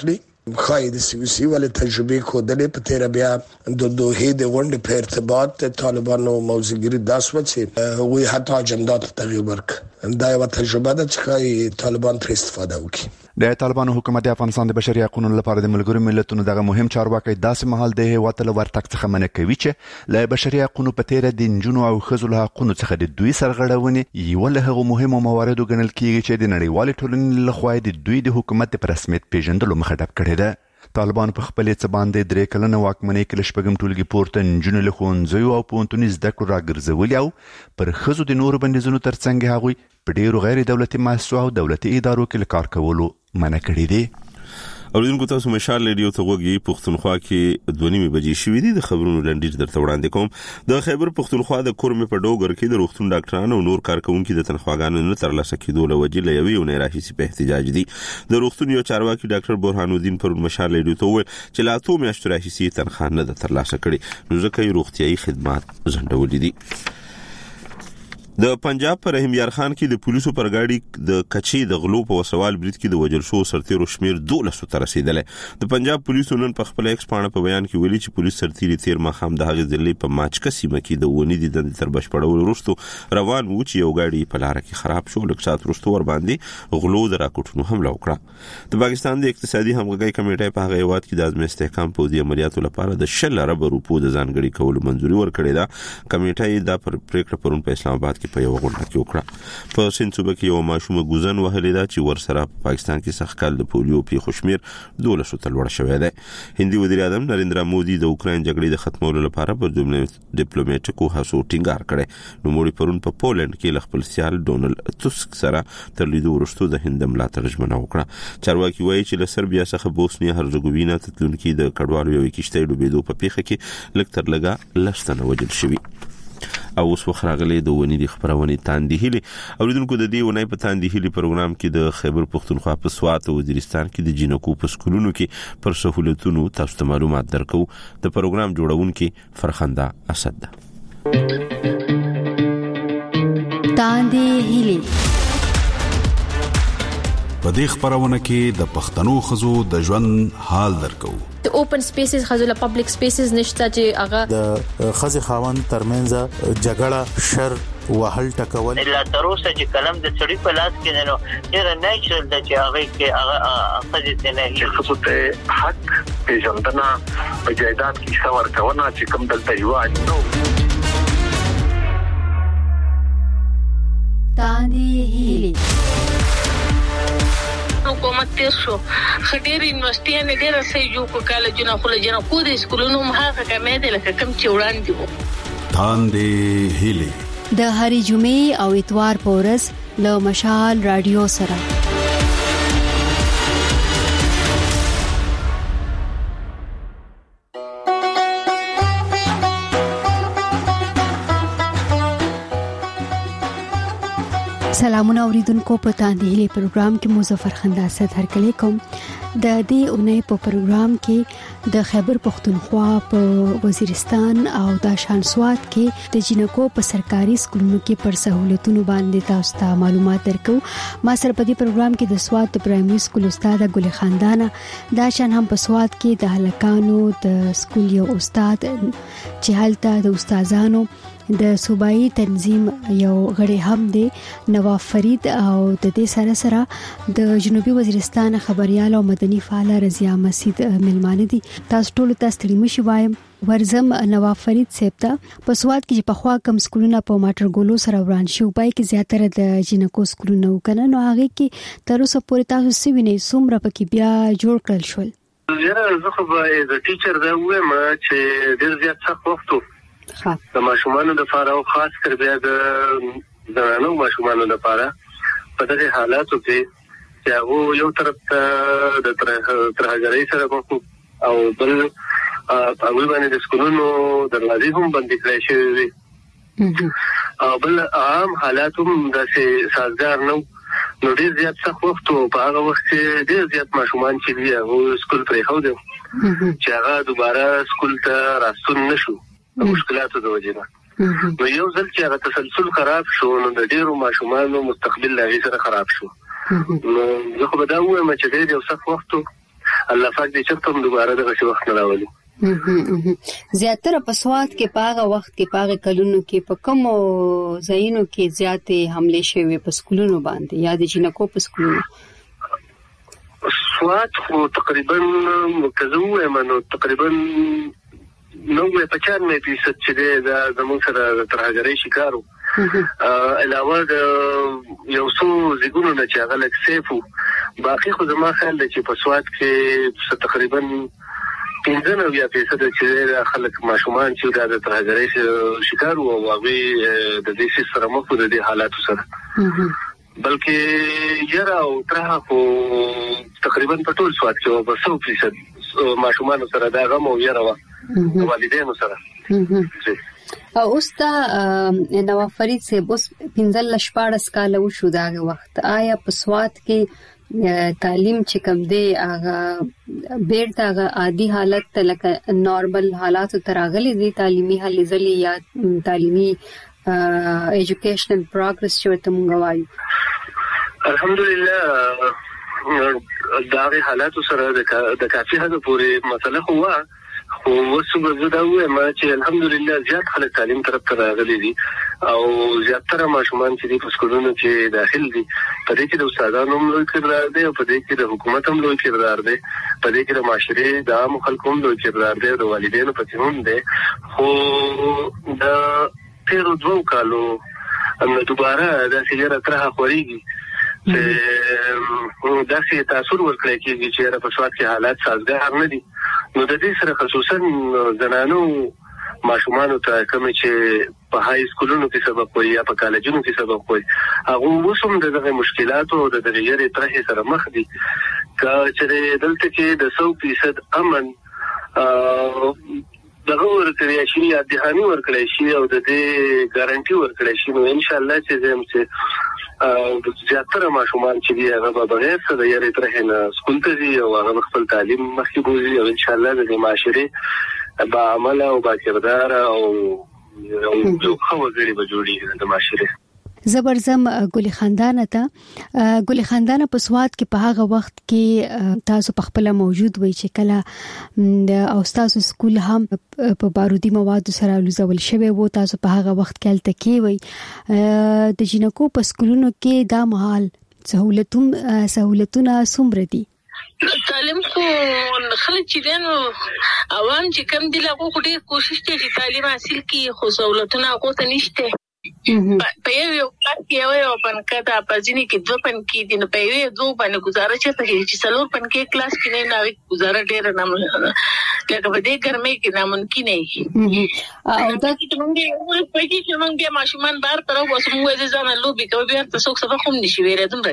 خای د سیوسی ولې تجربه کو دلې په تیر بیا د دوه د غونډې په ارتباط طالبانو موضوعګری داس وڅې وی حتی جمدات تغییر ورک دا یو تجربه ده چې طالبان تر استفاده وکړي. د طالبانو حکومت د افغانستان د بشري حقوقو لپاره د ملګرو ملتونو دغه مهم چارواکي داسې مهال د هیواد له ورتګ څخه منع کوي چې له بشري حقوقو په تیر د نجونو او ښځو له حقوقو څخه د دوی سرغړونې یو له هغو مهمو مواردو ګڼل کیږي چې د نړیوال ټولنې لخوا د دوی د حکومت په رسمیت پیژندلو مخه ډب کړې ده. طالبان په خپل څه باندې درې کلنه واکمنۍ کې لشپږم ټولګي پورته نجونې له ښوونځیو او پوهنتوني زده کړو راګرځولي او پر ښځو د نورو بندیزونو ترڅنګ هغوی په ډیرو غیر دولتي مؤسسو او دولتي ادارو کې له کار کولو منع کړي دي. اوریدونکو تاسو مشال ریډیو ته وګورئ. پښتونخوا کې دوه نیمه بجې شوې دي. د خبرونو لنډیز درته وړاندې کوم. د خیبر پښتونخوا د کورمې په ډوګر کې د روغتون ډاکټرانو او نور کارکونکو د تنخواګانو نه ترلاسه کېدو له وجې له یوې اونۍ راهیسې په احتجاج دي. د روغتون یو چارواکي ډاکټر برهان الدین پر مشال ریډیو ته وویل چې لا اتو میاشتو راهیسې تنخوا نه ده ترلاسه کړې، نو ځکه یې روغتیايي خدمات ځنډولي دي. د پنجاب پر رحیم یار خان کې د پولیسو پر گاډي د کچې د غلو په وسوال برید کې د وجل شو سرتیرو شمیر دولس ته رسیدلې. د پنجاب پولیسو نن په خپل ایکس پاڼه په بیان کې ویلي چې پولیس سرتیري تیر مخام د هغې ضلع په ماچکه سیمه کې د ونې د دندې تر بشپړولو وروسته روان و چې یو گاډي په لار کې خراب شو. لږ ساعت وروسته ور باندې غلو د راکټونو حمله وکړه. د پاکستان د اقتصادي همغږي کمیټې په هغه هیواد کې د ازمې استحکام پوځي عملیاتو لپاره د شل ارب روپو د ځانګړي کولو منځوري ورکړې ده. کمیټې دا پر پریکړه پرون په اسلام آباد کې په یو غونډه کې په سند صوبه کې یو ماشومه ګوزن وهلې ده چې ورسره په پاکستان کې سخت کال د پولیو پیښو شمیر دولس ته لوړ شوی دی. هندي وزیر اعظم نریندرا مودي د اوکراین جګړې د ختمولو لپاره پر ډیپلوماټیکو هڅو ټینګار کړی. نو موږ پرون په پولند کې ل خپل سیال ډونالد تسک سره تر لیدو وروسته د هند ملاتړ ژمنه وکړه. چارواکي وایي چې له سربیا څخه بوسنیا هرزګوینا ته تلونکي د کډوالو یو کشته ډوبېدو په پیښه کې لږ تر لږه لسنه وجل شوی. او اوس وخراغلي د ونی د خبرونه تاندې هلي. اوریدونکو د دې ونی په تاندې هلي پروګرام کې د خیبر پښتونخوا په سوات او وزیرستان کې د جنکو په سکولونو کې پر سہولتونو تاسو ته معلومات درکو. د پروګرام جوړونکو فرخنده اسد ده. تاندې هلي په دې خبرونه کې د پښتنو خزو د ژوند حال درکو. د اوپن سپیسز خزو له پبلک سپیسز نشته چې هغه د خزي خاوند ترمنځ جګړه شر وهل ټکول الا تر اوسه چې کلم د چړي په لاس کې نه ډېر نیچرل د چې هغه کې هغه خزي ته نه هي خصوص ته حق پیژندنه په جایداد کې څور کونه چې کوم دلته یو اجنو تاندې هلي حکومت تیر شو خډیر یونیورسيټي نه ډیر سې جو کو کالجونه خو له جنا کو د سکولونو مخه کمې ده لکه کم چې وړاندې وو. تاندې هلي د هری جمعې او اتوار په ورځ له مشال رادیو سره سلامونه اوریدونکو په تاندې هلي پروګرام کې مظفر خنداسه هرکلی کوم. د دې اونۍ په پروګرام کې د خیبر پښتونخوا په وزیرستان او د شانسوات کې د جنکو په سرکاري سکولونو کې پر سہولتونو باندې تاسو ته معلومات درکو. ما سره په دې پروګرام کې د سوات پرایمري سکول استاد ګل خاندانه دا شان هم په سوات کې د هلکانو د سکول یو استاد چې هلته د استادانو د صوبایي تنظیم یو غړي هم دی نواف فرید او د دې سره سره د جنوبي وزیرستان خبريال او مدني فعال رضیا مسجد ملمانه دي. تاسو ټول تاسو ترې مشي وایم ورزم نواف فرید سپتا په سواد کې په خوا کم سکولونه په ماټر ګولو سره وران شو پای کې زیاتره د جنکو سکولونه وکنه نو هغه کې تر اوسه پورې تاسو سوینه سومره پکې بیا جوړ کړل شول. زه خو به د ټیچر دا وایم چې ډېر زیات څه وخت د ماشومانو د لپاره او خاص کر بیا د زنانو ماشومانو لپاره په دغه حالاتو کې چې هغه یو طرف ته د ترهګرۍ سره مخ او بل هغه باندې د سکولونو دروازې هم بندې کړې شوې او بل عام حالات هم داسې سازګار نه نو ډېر زیات څه وخت په هغه وخت کې ډېر زیات ماشومان چې دي هغه سکول پرې خو دي چې هغه دوباره سکول ته راستون نشو مشکلاتو د وجې نه نو یو ځل چې هغه تسلسل خراب شو نو د ډیرو ماشومانو مستقبل لغې سره خراب شو نو زه خو به دا وایم چې ډېر یو څه وخت الله پاک دې چې کوم دوباره دغه وخت نه راولي. زیاتره په سواد کې پاغه وخت کې پاغه کلونو کې په کوم ځایونو کې زیاتې حمله شوي په سکولونو باندې یا د جنکو په سکولونو؟ سواد خو تقریبا مکزو ایمانو تقریبا نو په چار مې فیصد چې دا زموږ سره ترهګرۍ شکارو علاوه د یو څو زګونو نه چې هغه لک سیفو باقي خو زما خیال دی چې په سواد کې تقریبا پنځه نوي فیصد چې خلک ماشومان چې د ترهګرۍ شکار وو او هغه د دې سره مخ د دې حالاتو سره بلکې یره او ترها خو تقریبا په ټول سواد کې په سو فیصد ماشومان سره دا غم او یره وا والدینو سره. او اوس دا نو فرید سے بس پنځل شپاړس کال وشو دا وخت آیا په سواد کې تعلیم چې کوم دی هغه بیرته هغه عادي حالت ته لکه نارمل حالات تراغلي دي تعلیمي حل ځلې یا تعلیمي ایجوکیشنل پروګرس چې ورته مونږ وایو؟ الحمدلله دا حالات سره د کافي حد پورې مسله هوا خو وسو زده وایم چې الحمدلله زیات خلک تعلیم طرف ته راغلي دي او زیاتره ماشومان چې په سکولونو کې داخل دي په دې کې د استادانو هم لوی کردار دی او په دې کې د حکومت هم لوی کردار دی په دې کې د معاشري د عام خلکو هم لوی کردار دی د والدینو په څیر هم دی خو د تیرو دوه کالو ان دوباره د سیاره ترها خوريږي چې دا سي تاثیر ورکړي کېږي چې په سواد کې حالات سازګار نه دي نو د دې سره خصوصا زنانو ماشومان ته کوم چې په هاي سکولونو کې سبق وي یا په کالجونو کې سبق وي هغه وسوم دغه مشکلات او د غیر طرح سره مخ دي چې دلته کې د سو فیصد امن دغه ورکړی شي یا دهاني ورکړی شي او د دې ګارانټي ورکړی شي نو ان شاء الله چې زم چې او زیاتره ماشومان چې دی هغه به بغیر څه د یاري ترې نه سکول ته ځي او هغه خپل تعلیم مخکې بوزي او ان شاء الله د معاشري با عمل او با کردار او یو خو غړي به جوړي د معاشري. زبرزم ګل خاندان ته ګل خاندان په سواد کې په هغه وخت کې تاسو په خپل موجود وي چې کله او تاسو سکول هم په بارودي مواد سره لوزول شوی وو تاسو په هغه وخت کې الته کې وي د جنکو په سکولونو کې دا مهال سہولتونه سہولتونه څومره دي؟ تعلیم خو خلک چې دنو عوام چې کم دي له خو ډیر کوشش کوي چې تعلیم حاصل کړي خو سہولتونه هغه ته نشته. په یو پات کې یو یو پنکه دا په ځینې کې دوه پنکې دي نو په یو دوه باندې گزاره چته چې څلور پنکې کلاس کې نه ناوي گزاره ډېر نه لکه په دې ګرمۍ کې ناممکن نه او دا چې موږ یو په کې چې موږ ماشومان بار تر اوسه موږ ځان له لوبي کوي بیا تاسو څه خو نشي ویره دومره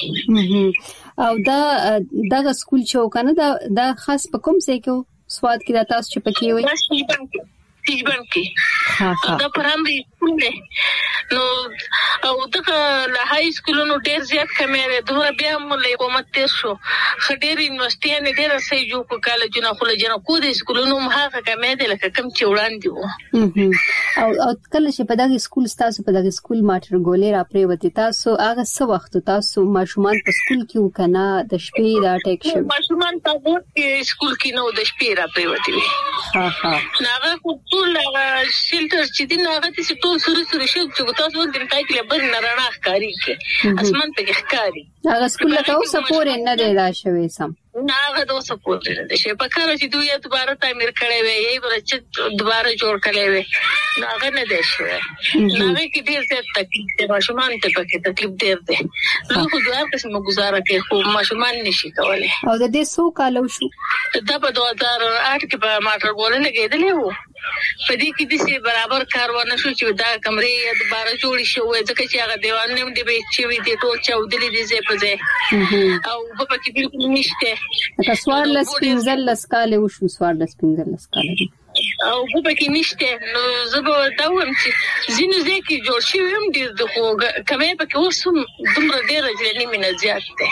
ګرمي او دا دا سکول چې وکنه دا دا خاص په کوم ځای کې سواد کې دا تاسو چې پکې وي تیجبان کې دا پرامري سکول دی نو او دغه له هاي سکولونو ډیر زیات کمیره دوه بیا موږ له حکومت تیر شو خډیر یونیورسيټي نه ډیر سې جو کو کالجونه خو له جنا کو د سکولونو مخه کمیده لکه کم چې وړاندې وو او او کله چې په دغه سکول تاسو په دغه سکول ماټر ګولې را پریوتی تاسو هغه څه وخت تاسو ماشومان په سکول کې وکنه د شپې را ټیک شو ماشومان په وخت سکول کې نو د شپې را پریوتی وي ها ها ناغه ټول شیلټر چې دین هغه چې ټول سوري سوري شي چې تاسو وګورئ چې بل نه رڼا ښکاری کې اسمان په ښکاری هغه سکول له تاسو پورې نه دی را شوی سم نه هغه د سپورټ نه شي په کار چې دوی دوباره تعمیر کړي وي یي ورچ دوباره جوړ کړي وي نه هغه نه دی شوی نه کې ډیر څه تکلیف دی ماشومان ته پکې تکلیف ډیر دی نو خو دوه قسمه گزاره کوي خو ماشومان نشي کولای او د دې سو کالو شو دا په دوه هزار آټ کې په ماټر ګولنه کېدلې وو په دې کې د سي برابر کارونه شو چې دا کمرې دوباره جوړ شي وای ځکه چې هغه دیوال نیم دی چې وي د ټول چاودلې دي زه په ځای او په کې بالکل نشته تاسوار لس پنځل لس کال وشو سوار لس پنځل لس کال او په کې نشته نو زه دا وایم چې زینو ځکه جوړ شي هم ډیر د خو کمې په کې اوسم دومره ډیر ځلې مینه زیات ده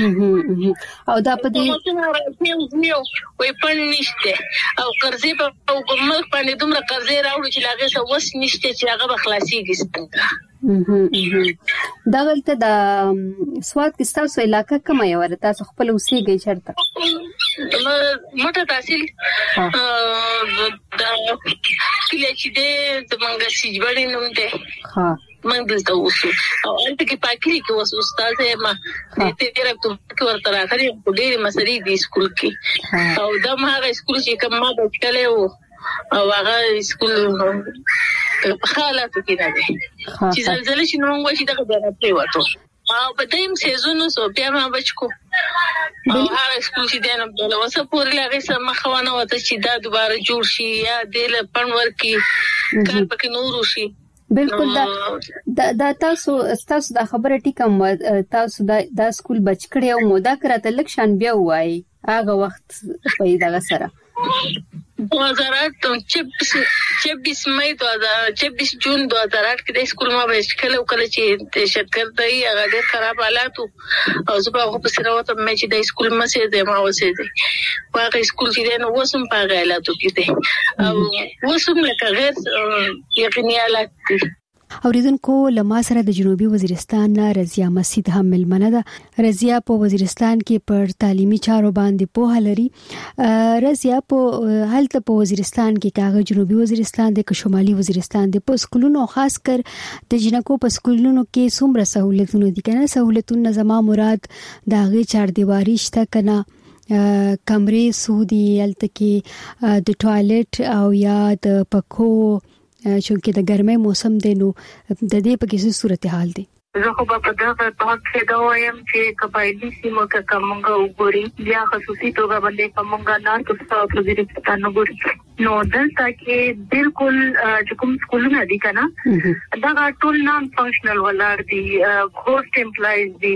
او دا په دې وای پن نشته او قرضې په او ملک باندې دومره قرضې راوړي چې لاغه څه وس نشته چې هغه بخلاصيږي څنګه دا ولته د سواد کې تاسو علاقہ کومه یو تاسو خپل اوسېږئ چرته موټه تحصیل دا کله چې د زمونږ سیجبړې نوم ده ها موږ دلته اوسو او البته کې پاکري کې اوس استاد ما د تیرې په ورته راغلي په ډېرې مسلې د سکول کې او دا ما هغه سکول چې کوم ما د کله او هغه سکول په حالاتو کې نه دي چې زلزلې شنو موږ چې دا غواړو وته او په دیم سيزونو سو بیا ما بچو او هغه سکول چې دنه بل وسه پورې لغې سم خوانه وته چې دا دوباره جوړ شي یا د پنور کې کار پکې نور شي بالکل دا دا تاسو تاسو دا خبره ټیکم تاسو دا د سکول بچ کړي او مودا کړه لکشان بیا وای هغه وخت پیدا سره دو هزار آٹھ چھبیس مئی دو ہزار چھبیس جون دو ہزار آٹھ کې د سکول ما بچ کله کله چې شکر دی هغه ډېر خراب حالات او زه په په سره وته مې چې د سکول ما سي د ما وسه دي هغه سکول چې نو وسم په حالاتو کې دي او وسم لکه غیر یقیني حالات دي. اوریدونکو لما سره د جنوبي وزیرستان نه رضیا مسجد هم ملمنه ده. رضیا په وزیرستان کې پر تعلیمي چارو باندې پوهه لري. رضیا په هلته په وزیرستان کې کاغه جنوبي وزیرستان د شمالي وزیرستان د په سکولونو خاص کر د جنکو په سکولونو کې څومره سہولتونه دي کنه سہولتونه زما مراد داغه چار دیواری شته کنه کمرې سودی هلته کې د ټوایلټ او یا د پکو چونکه د ګرمۍ موسم دی نو د دې په کیسه صورتحال دی. زه خو په دغه پاک کې دا وایم چې قبایلی سیمو کې کومه وګوري بیا خصوصي توګه باندې کومه نه تاسو په دې کې تاسو وګورئ نو دلته کې بالکل چې کوم سکولونه دي کنه دا ټول نان فنکشنل ولر دي کوست امپلایز دي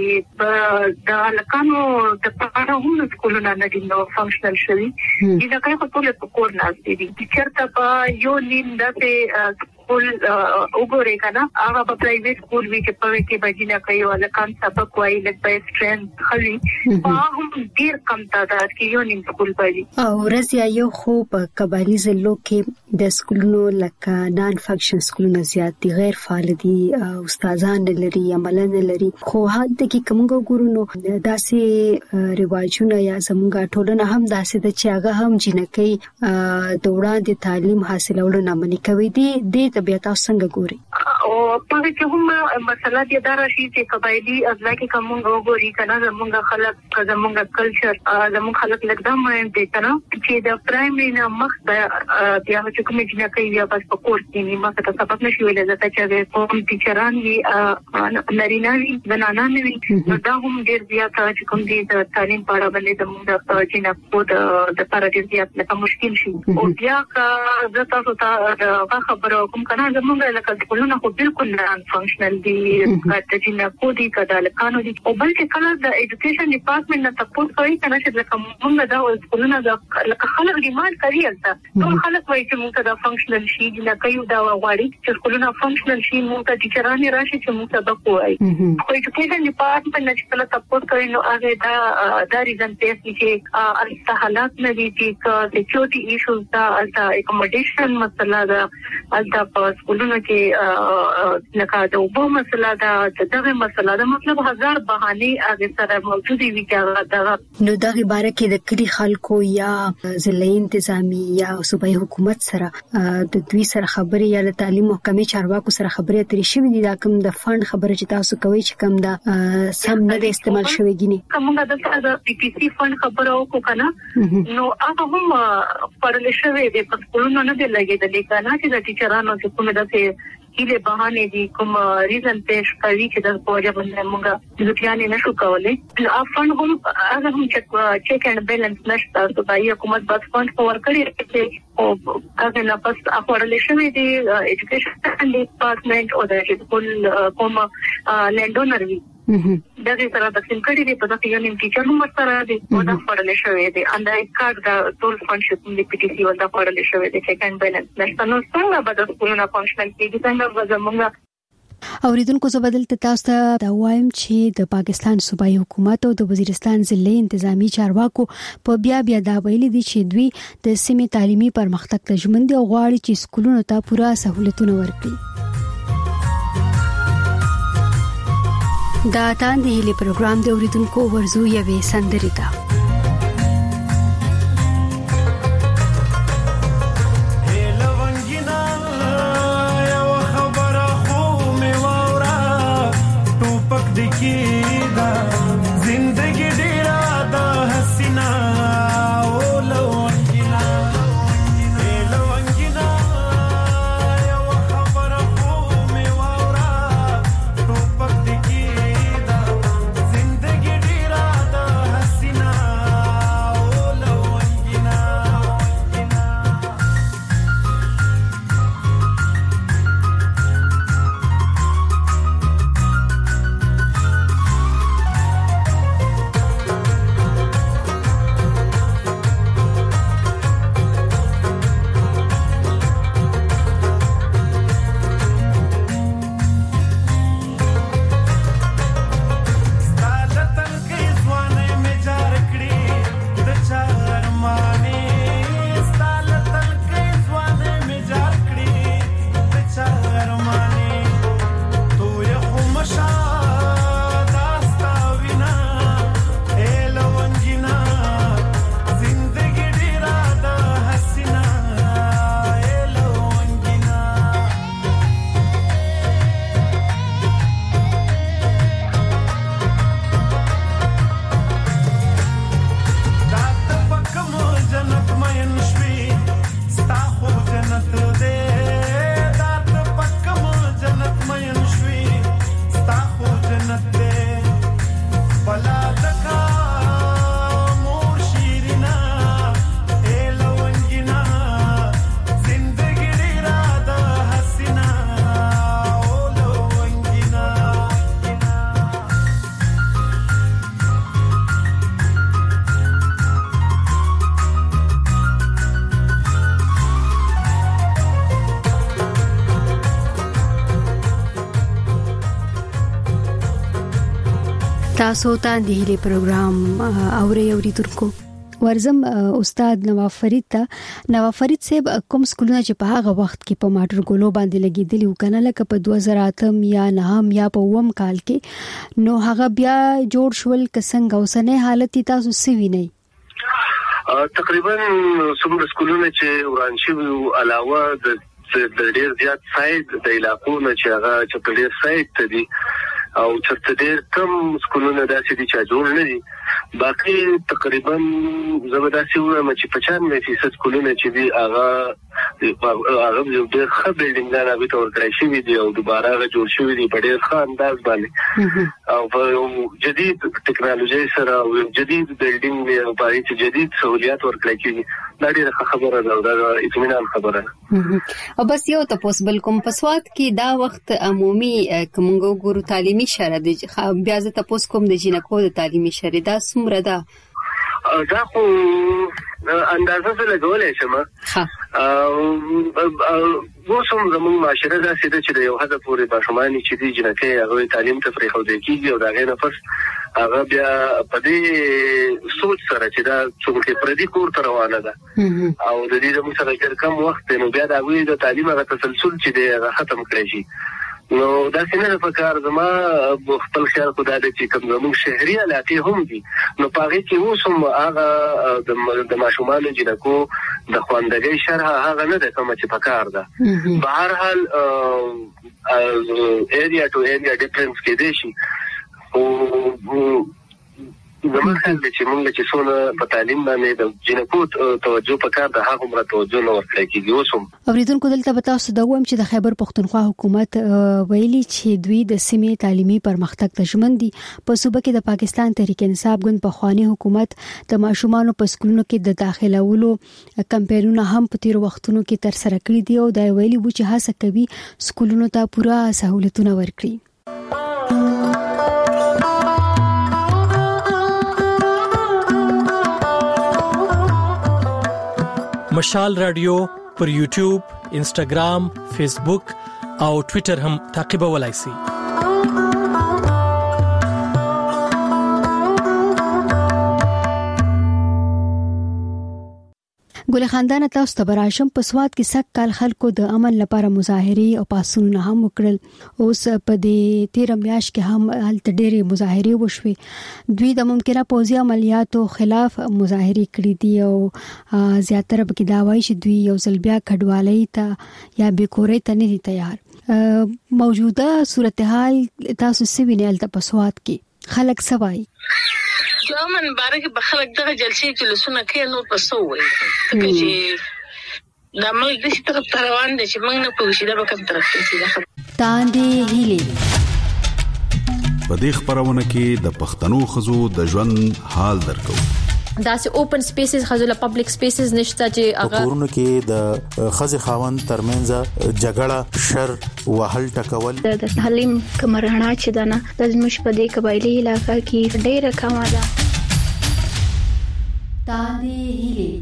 دا لکانو د پاره هم سکولونه نه دي نو فنکشنل شوي دا کوي په ټول په کور نه دي چیرته په یو نیم دته سکول وګورئ کنه هغه په پرایویټ سکول وی چې په کې بجینه کوي ولکان سبق وایي لکه په سټرنث خلی په هم ډیر کم تعداد کې یو نیم سکول پالي او رضیا یو خو په قبایلی ضلعو کې د سکولونو لکه نان فنکشن سکولونه زیات دي غیر فعال دي استادان لري عمل نه لري خو هدا کې کومګو ګورونو داسې رواجونه یا زموږ ټولنه هم داسې د چې هغه هم جنکې د وړاندې تعلیم حاصلولو نه منې کوي دي د طبيعت څنګه ګوري او په کې هم مسله دي دا راشي چې قبایلی اضلاع کې کومګو ګوري کنه زموږ خلک زموږ کلچر زموږ خلک لکه مې دي کنه چې د پرایمري نه مخ بیا چې کومې جنکې یا بس په کورس کې نیمه څه سبق نشي ویل دا چې کوم ټیچران وی نارینه وی زنانه وی دا هم ډیر زیات چې کوم دي د تعلیم په اړه باندې زموږ د جنکو د د پاره زیات لکه مشکل شي او بیا کا زه تاسو ته خبرو کوم کنه زموږ لکه ټولنه خو بالکل نان فنکشنل دي د جنکو دي کله قانون دي او بلکې کله د ایجوکیشن ډپارټمنټ نه تاسو کوي کنه چې لکه موږ دا ټولنه لکه خلک ډیماند کوي البته ټول خلک وایي چې موږ دا فنکشنل شي نه کوي دا غواړي چې ټولنه فنکشنل شي موږ ته ټیچرانه راشي چې موږ سبق وایي خو ایجوکیشن ډپارټمنټ نه چې کله تاسو کوي نو هغه دا دا ریزن پیس چې البته حالات نه دي چې سکیورټي ایشوز دا البته اکوموډیشن مسله دا البته په سکولونو کې لکه د وبو مسله دا دغه مسله دا مطلب هزار بهانه هغه سره موجودي وي چې دا نو دغه باره کې د کلی خلکو یا ضلعي انتظامی یا صوبایي حکومت سره د دوی سره خبرې یا د تعلیم محکمې چارواکو سره خبرې اترې شوې دي دا کوم د فند خبره چې تاسو کوي چې کوم دا سم نه د استعمال شوی ګینه کومه د پی پی سی فند خبره وکړه کنه نو هغه هم پرل شوی د سکولونو نه دی لګیدل کنه چې د ټیچرانو چې کومه د کله بهانه دي کوم ریزن پېښ کوي چې د پوجا باندې موږ ځکهانه نشو کولای نو افن هم هغه هم چک چک اند بیلانس نشته د بای حکومت بس فند فور کړی چې او هغه نه پس اپورل شوی دی ایجوکیشن ډپارټمنټ او د ټول کوم لینډونر وی دغه سره د سیمکړي دی په دغه یو نیم ټیچر هم سره دی او دا فورل شوی دی اند ای کارت د ټول فنکشن دی پی ټی سی ول دا فورل شوی دی چې کین بیلانس نشته نو څنګه به د سکولونو فنکشنل کېږي څنګه به زموږ اوریدونکو زه بدل تاسو ته دا وایم چې د پاکستان صوبایي حکومت او د وزیرستان ضلعي انتظامی چارواکو په بیا بیا دا ویلي دي چې دوی د سیمې تعلیمي پرمختګ ته ژمن دي او غواړي چې سکولونو ته پوره سہولتونه ورکړي. دا تاندې له پروګرام د اوریدونکو ورزو یوې سندري ده دا زندگی ډیره دا حسینا او لونګینا اے لونګینا یو خبره خو می واورا ټوپک دکی دا زندگی ډیره دا حسینا او لونګینا تاسو ته د هلي پروګرام اوري اوریدونکو ورزم استاد نواف فرید ته نواف فرید صاحب کوم سکولونه چې په هغه وخت کې په ماټر ګولو باندې لګیدلی وکنه لکه په دوه زره اته یا نه یا په اوم کال کې نو هغه بیا جوړ شول کسنګ اوسنه حالت تاسو سوي نه تقریبا څومره سکولونه چې وران شوي علاوه د د ډیر زیات سایت د علاقو نه چې هغه چې ډیر سایت دي او چرته ډیر کم سکولونه داسې دي چې جوړ نه دي باقي تقریبا زبرداسي وایم چې پچانوي فیصد سکولونه چې دي هغه هغه ډیر ښه بلډینګ نه به تور کړی شي دي او دوباره هغه جوړ شوی دي په ډیر ښه انداز باندې او په جدید ټکنالوژي سره او جدید بلډینګ او په هیڅ جدید سہولیات ورکړي کیږي دا ډیره خبره ده دا اطمینان خبره او بس یو تاسو بل کوم پسواد کې دا وخت عمومي کومګو ګورو تعلیمي شره دي بیا زه تاسو کوم د جنکو د تعلیمي شره دا څومره ده دا خو اندازه څه لګولې شمه او وسوم زموږ معاشره دا سیده چې یو حد پورې باشماني چې دي جنکه هغه تعلیم ته پرې خو دی کیږي او دا غي نفس هغه بیا په دې سوچ سره چې دا څوک پردي کور ته روانه ده او د دې د مسره کم وخت نو بیا دا وی د تعلیم هغه تسلسل چې دی هغه ختم کړی شي نو دا څنګه په کار زما خپل خیال خدای دې چې کوم زموږ شهري علاقې هم دي نو پاره کې اوسم هغه د ماشومان جنکو د خواندګۍ شرح هغه نه ده کوم چې په کار ده په هر حال ایریا ټو ایریا ډیفرنس کې دي شي او زموږ خل چې موږ چې څونه په تعلیم باندې د جنکو توجه پکار د هغه مر توجه نور کړی کیږي اوسم اوریدونکو دلته به تاسو دا وایم چې د خیبر پختونخوا حکومت ویلي چې دوی د سیمې تعلیمي پرمختګ ته ژمن دي په صوبه کې د پاکستان تحریک انصاف ګوند په خواني حکومت د ماشومان په سکولونو کې د داخلولو کمپاینونه هم په تیر وختونو کې تر سره کړی دي او دا ویلي و چې هڅه کوي سکولونو ته پوره سہولتونه ورکړي مشال رادیو پر یوټیوب، انسټاګرام، فیسبوک او ټوئیټر هم تعقیبولای شئ. ګل خاندان تاسو ته براشم په سواد کې سک کال خلکو د امن لپاره مظاهره او پاسونه هم وکړل. اوس په دې تیر میاش کې هم هلته ډېری مظاهره وشوي. دوی د ممکنه پوځي عملیاتو خلاف مظاهره کړې دي او زیاتره به کې دا وایي چې دوی یو ځل بیا کډوالۍ ته یا بیکورۍ ته نه دي تیار. موجوده صورتحال تاسو سوینه هلته په سواد کې خلک سوای جو من بارک به خلک دغه جلسې جلسونه کوي نو پسو وي چې د ملک د ستر روان دي چې موږ نه پوښیدا به کوم طرف ته ځي. تاندې هلي په دې خبرونه کې د پښتنو خزو د ژوند حال درکو. دا سه اوپن سپیسز خزله پبلک سپیسز نشته چې هغه کورونه کې د خزي خاوند ترمنځ جګړه شر وهل ټکول د تعلیم کمرهنا چې دنه د زموږ په دې قبایلی علاقہ کې ډېر کم ده. تاندې هلي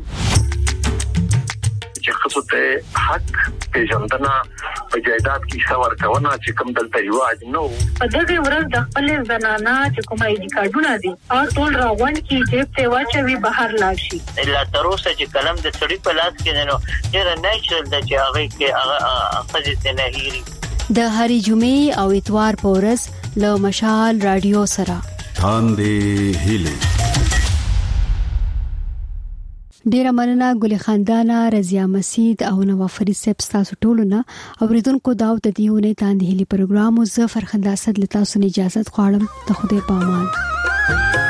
چې خصوص ته حق پیژندنه په جایداد کې څور کونه چې کوم دلته ریواج نو په دغه ورځ د خپل زنانه چې کومه اې کارډونه دي او ټول راغون کې چې په واچوي بهر لاړ شي. الا تر اوسه چې کلم د سړي په لاس کې نو ډېر نېچرل د چې هغه کې هغه خځې نه هېري. د هری جمعې او اتوار په ورځ له مشال رادیو سره تاندې هلي. ډیره مننه ګل خاندانا رضیا مسید او نواف فرید صاحب تاسو ټول نه اوریدونکو داو ته دیونه تاندې هلي پروګرام او زه فرخنده اسد له تاسو نه اجازه غواړم. ته خدای په امان.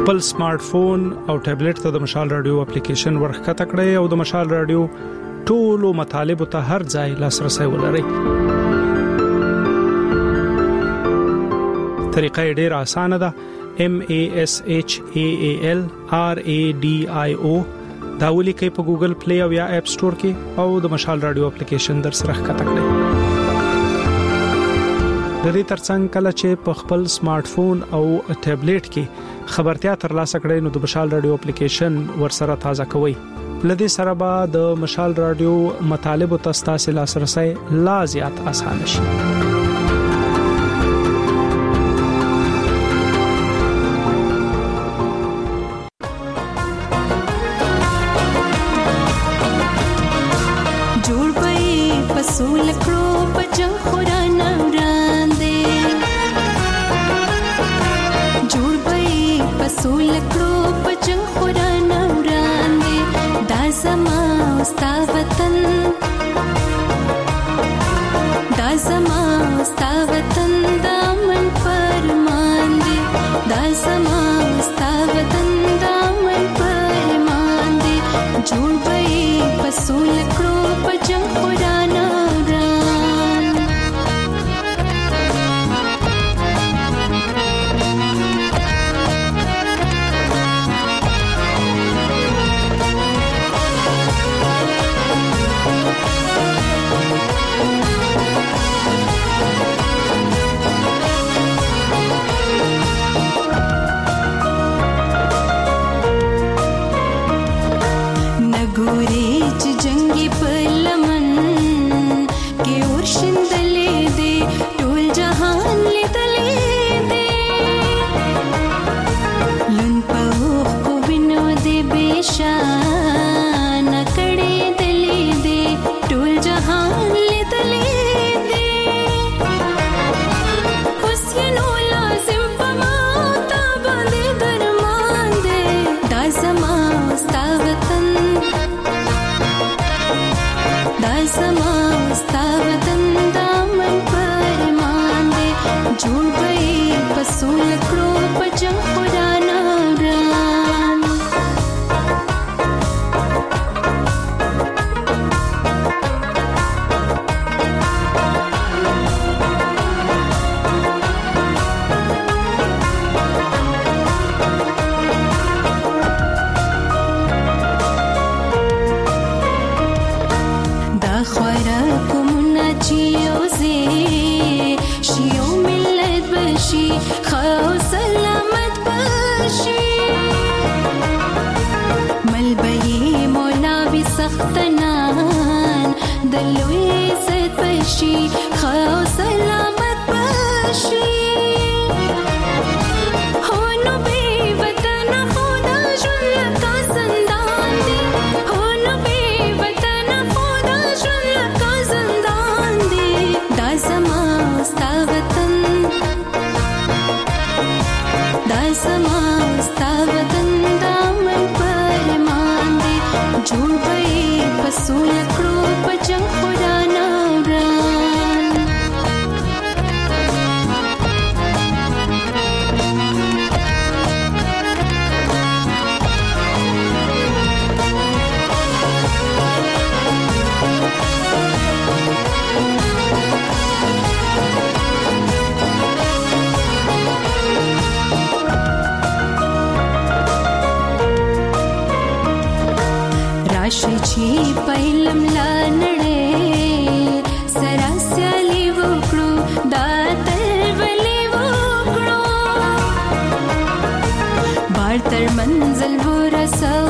خپل سمارټ فون او ټابلیټ ته د مشال رادیو اپلیکیشن ورخکته کړئ او د مشال رادیو ټولو مطالبه ته هر ځای لاسرسي ولرئ. طریقه ډیره اسانه ده. M A S H A A L R A D I O دا ولیکئ په ګوګل پلی او یا اپ سٹور کې او د مشال رادیو اپلیکیشن در سره ښکته کړئ. د دې ترڅنګ کله چې په خپل سمارټ فون او ټابلیټ کې خبرتیا ترلاسه کړئ نو د مشال رادیو اپلیکیشن ورسره تازه کوئ. لدې سره به د مشال رادیو مطالب او تاسو لاسرسي لا زیات اسانه شي. تر منزل ورسه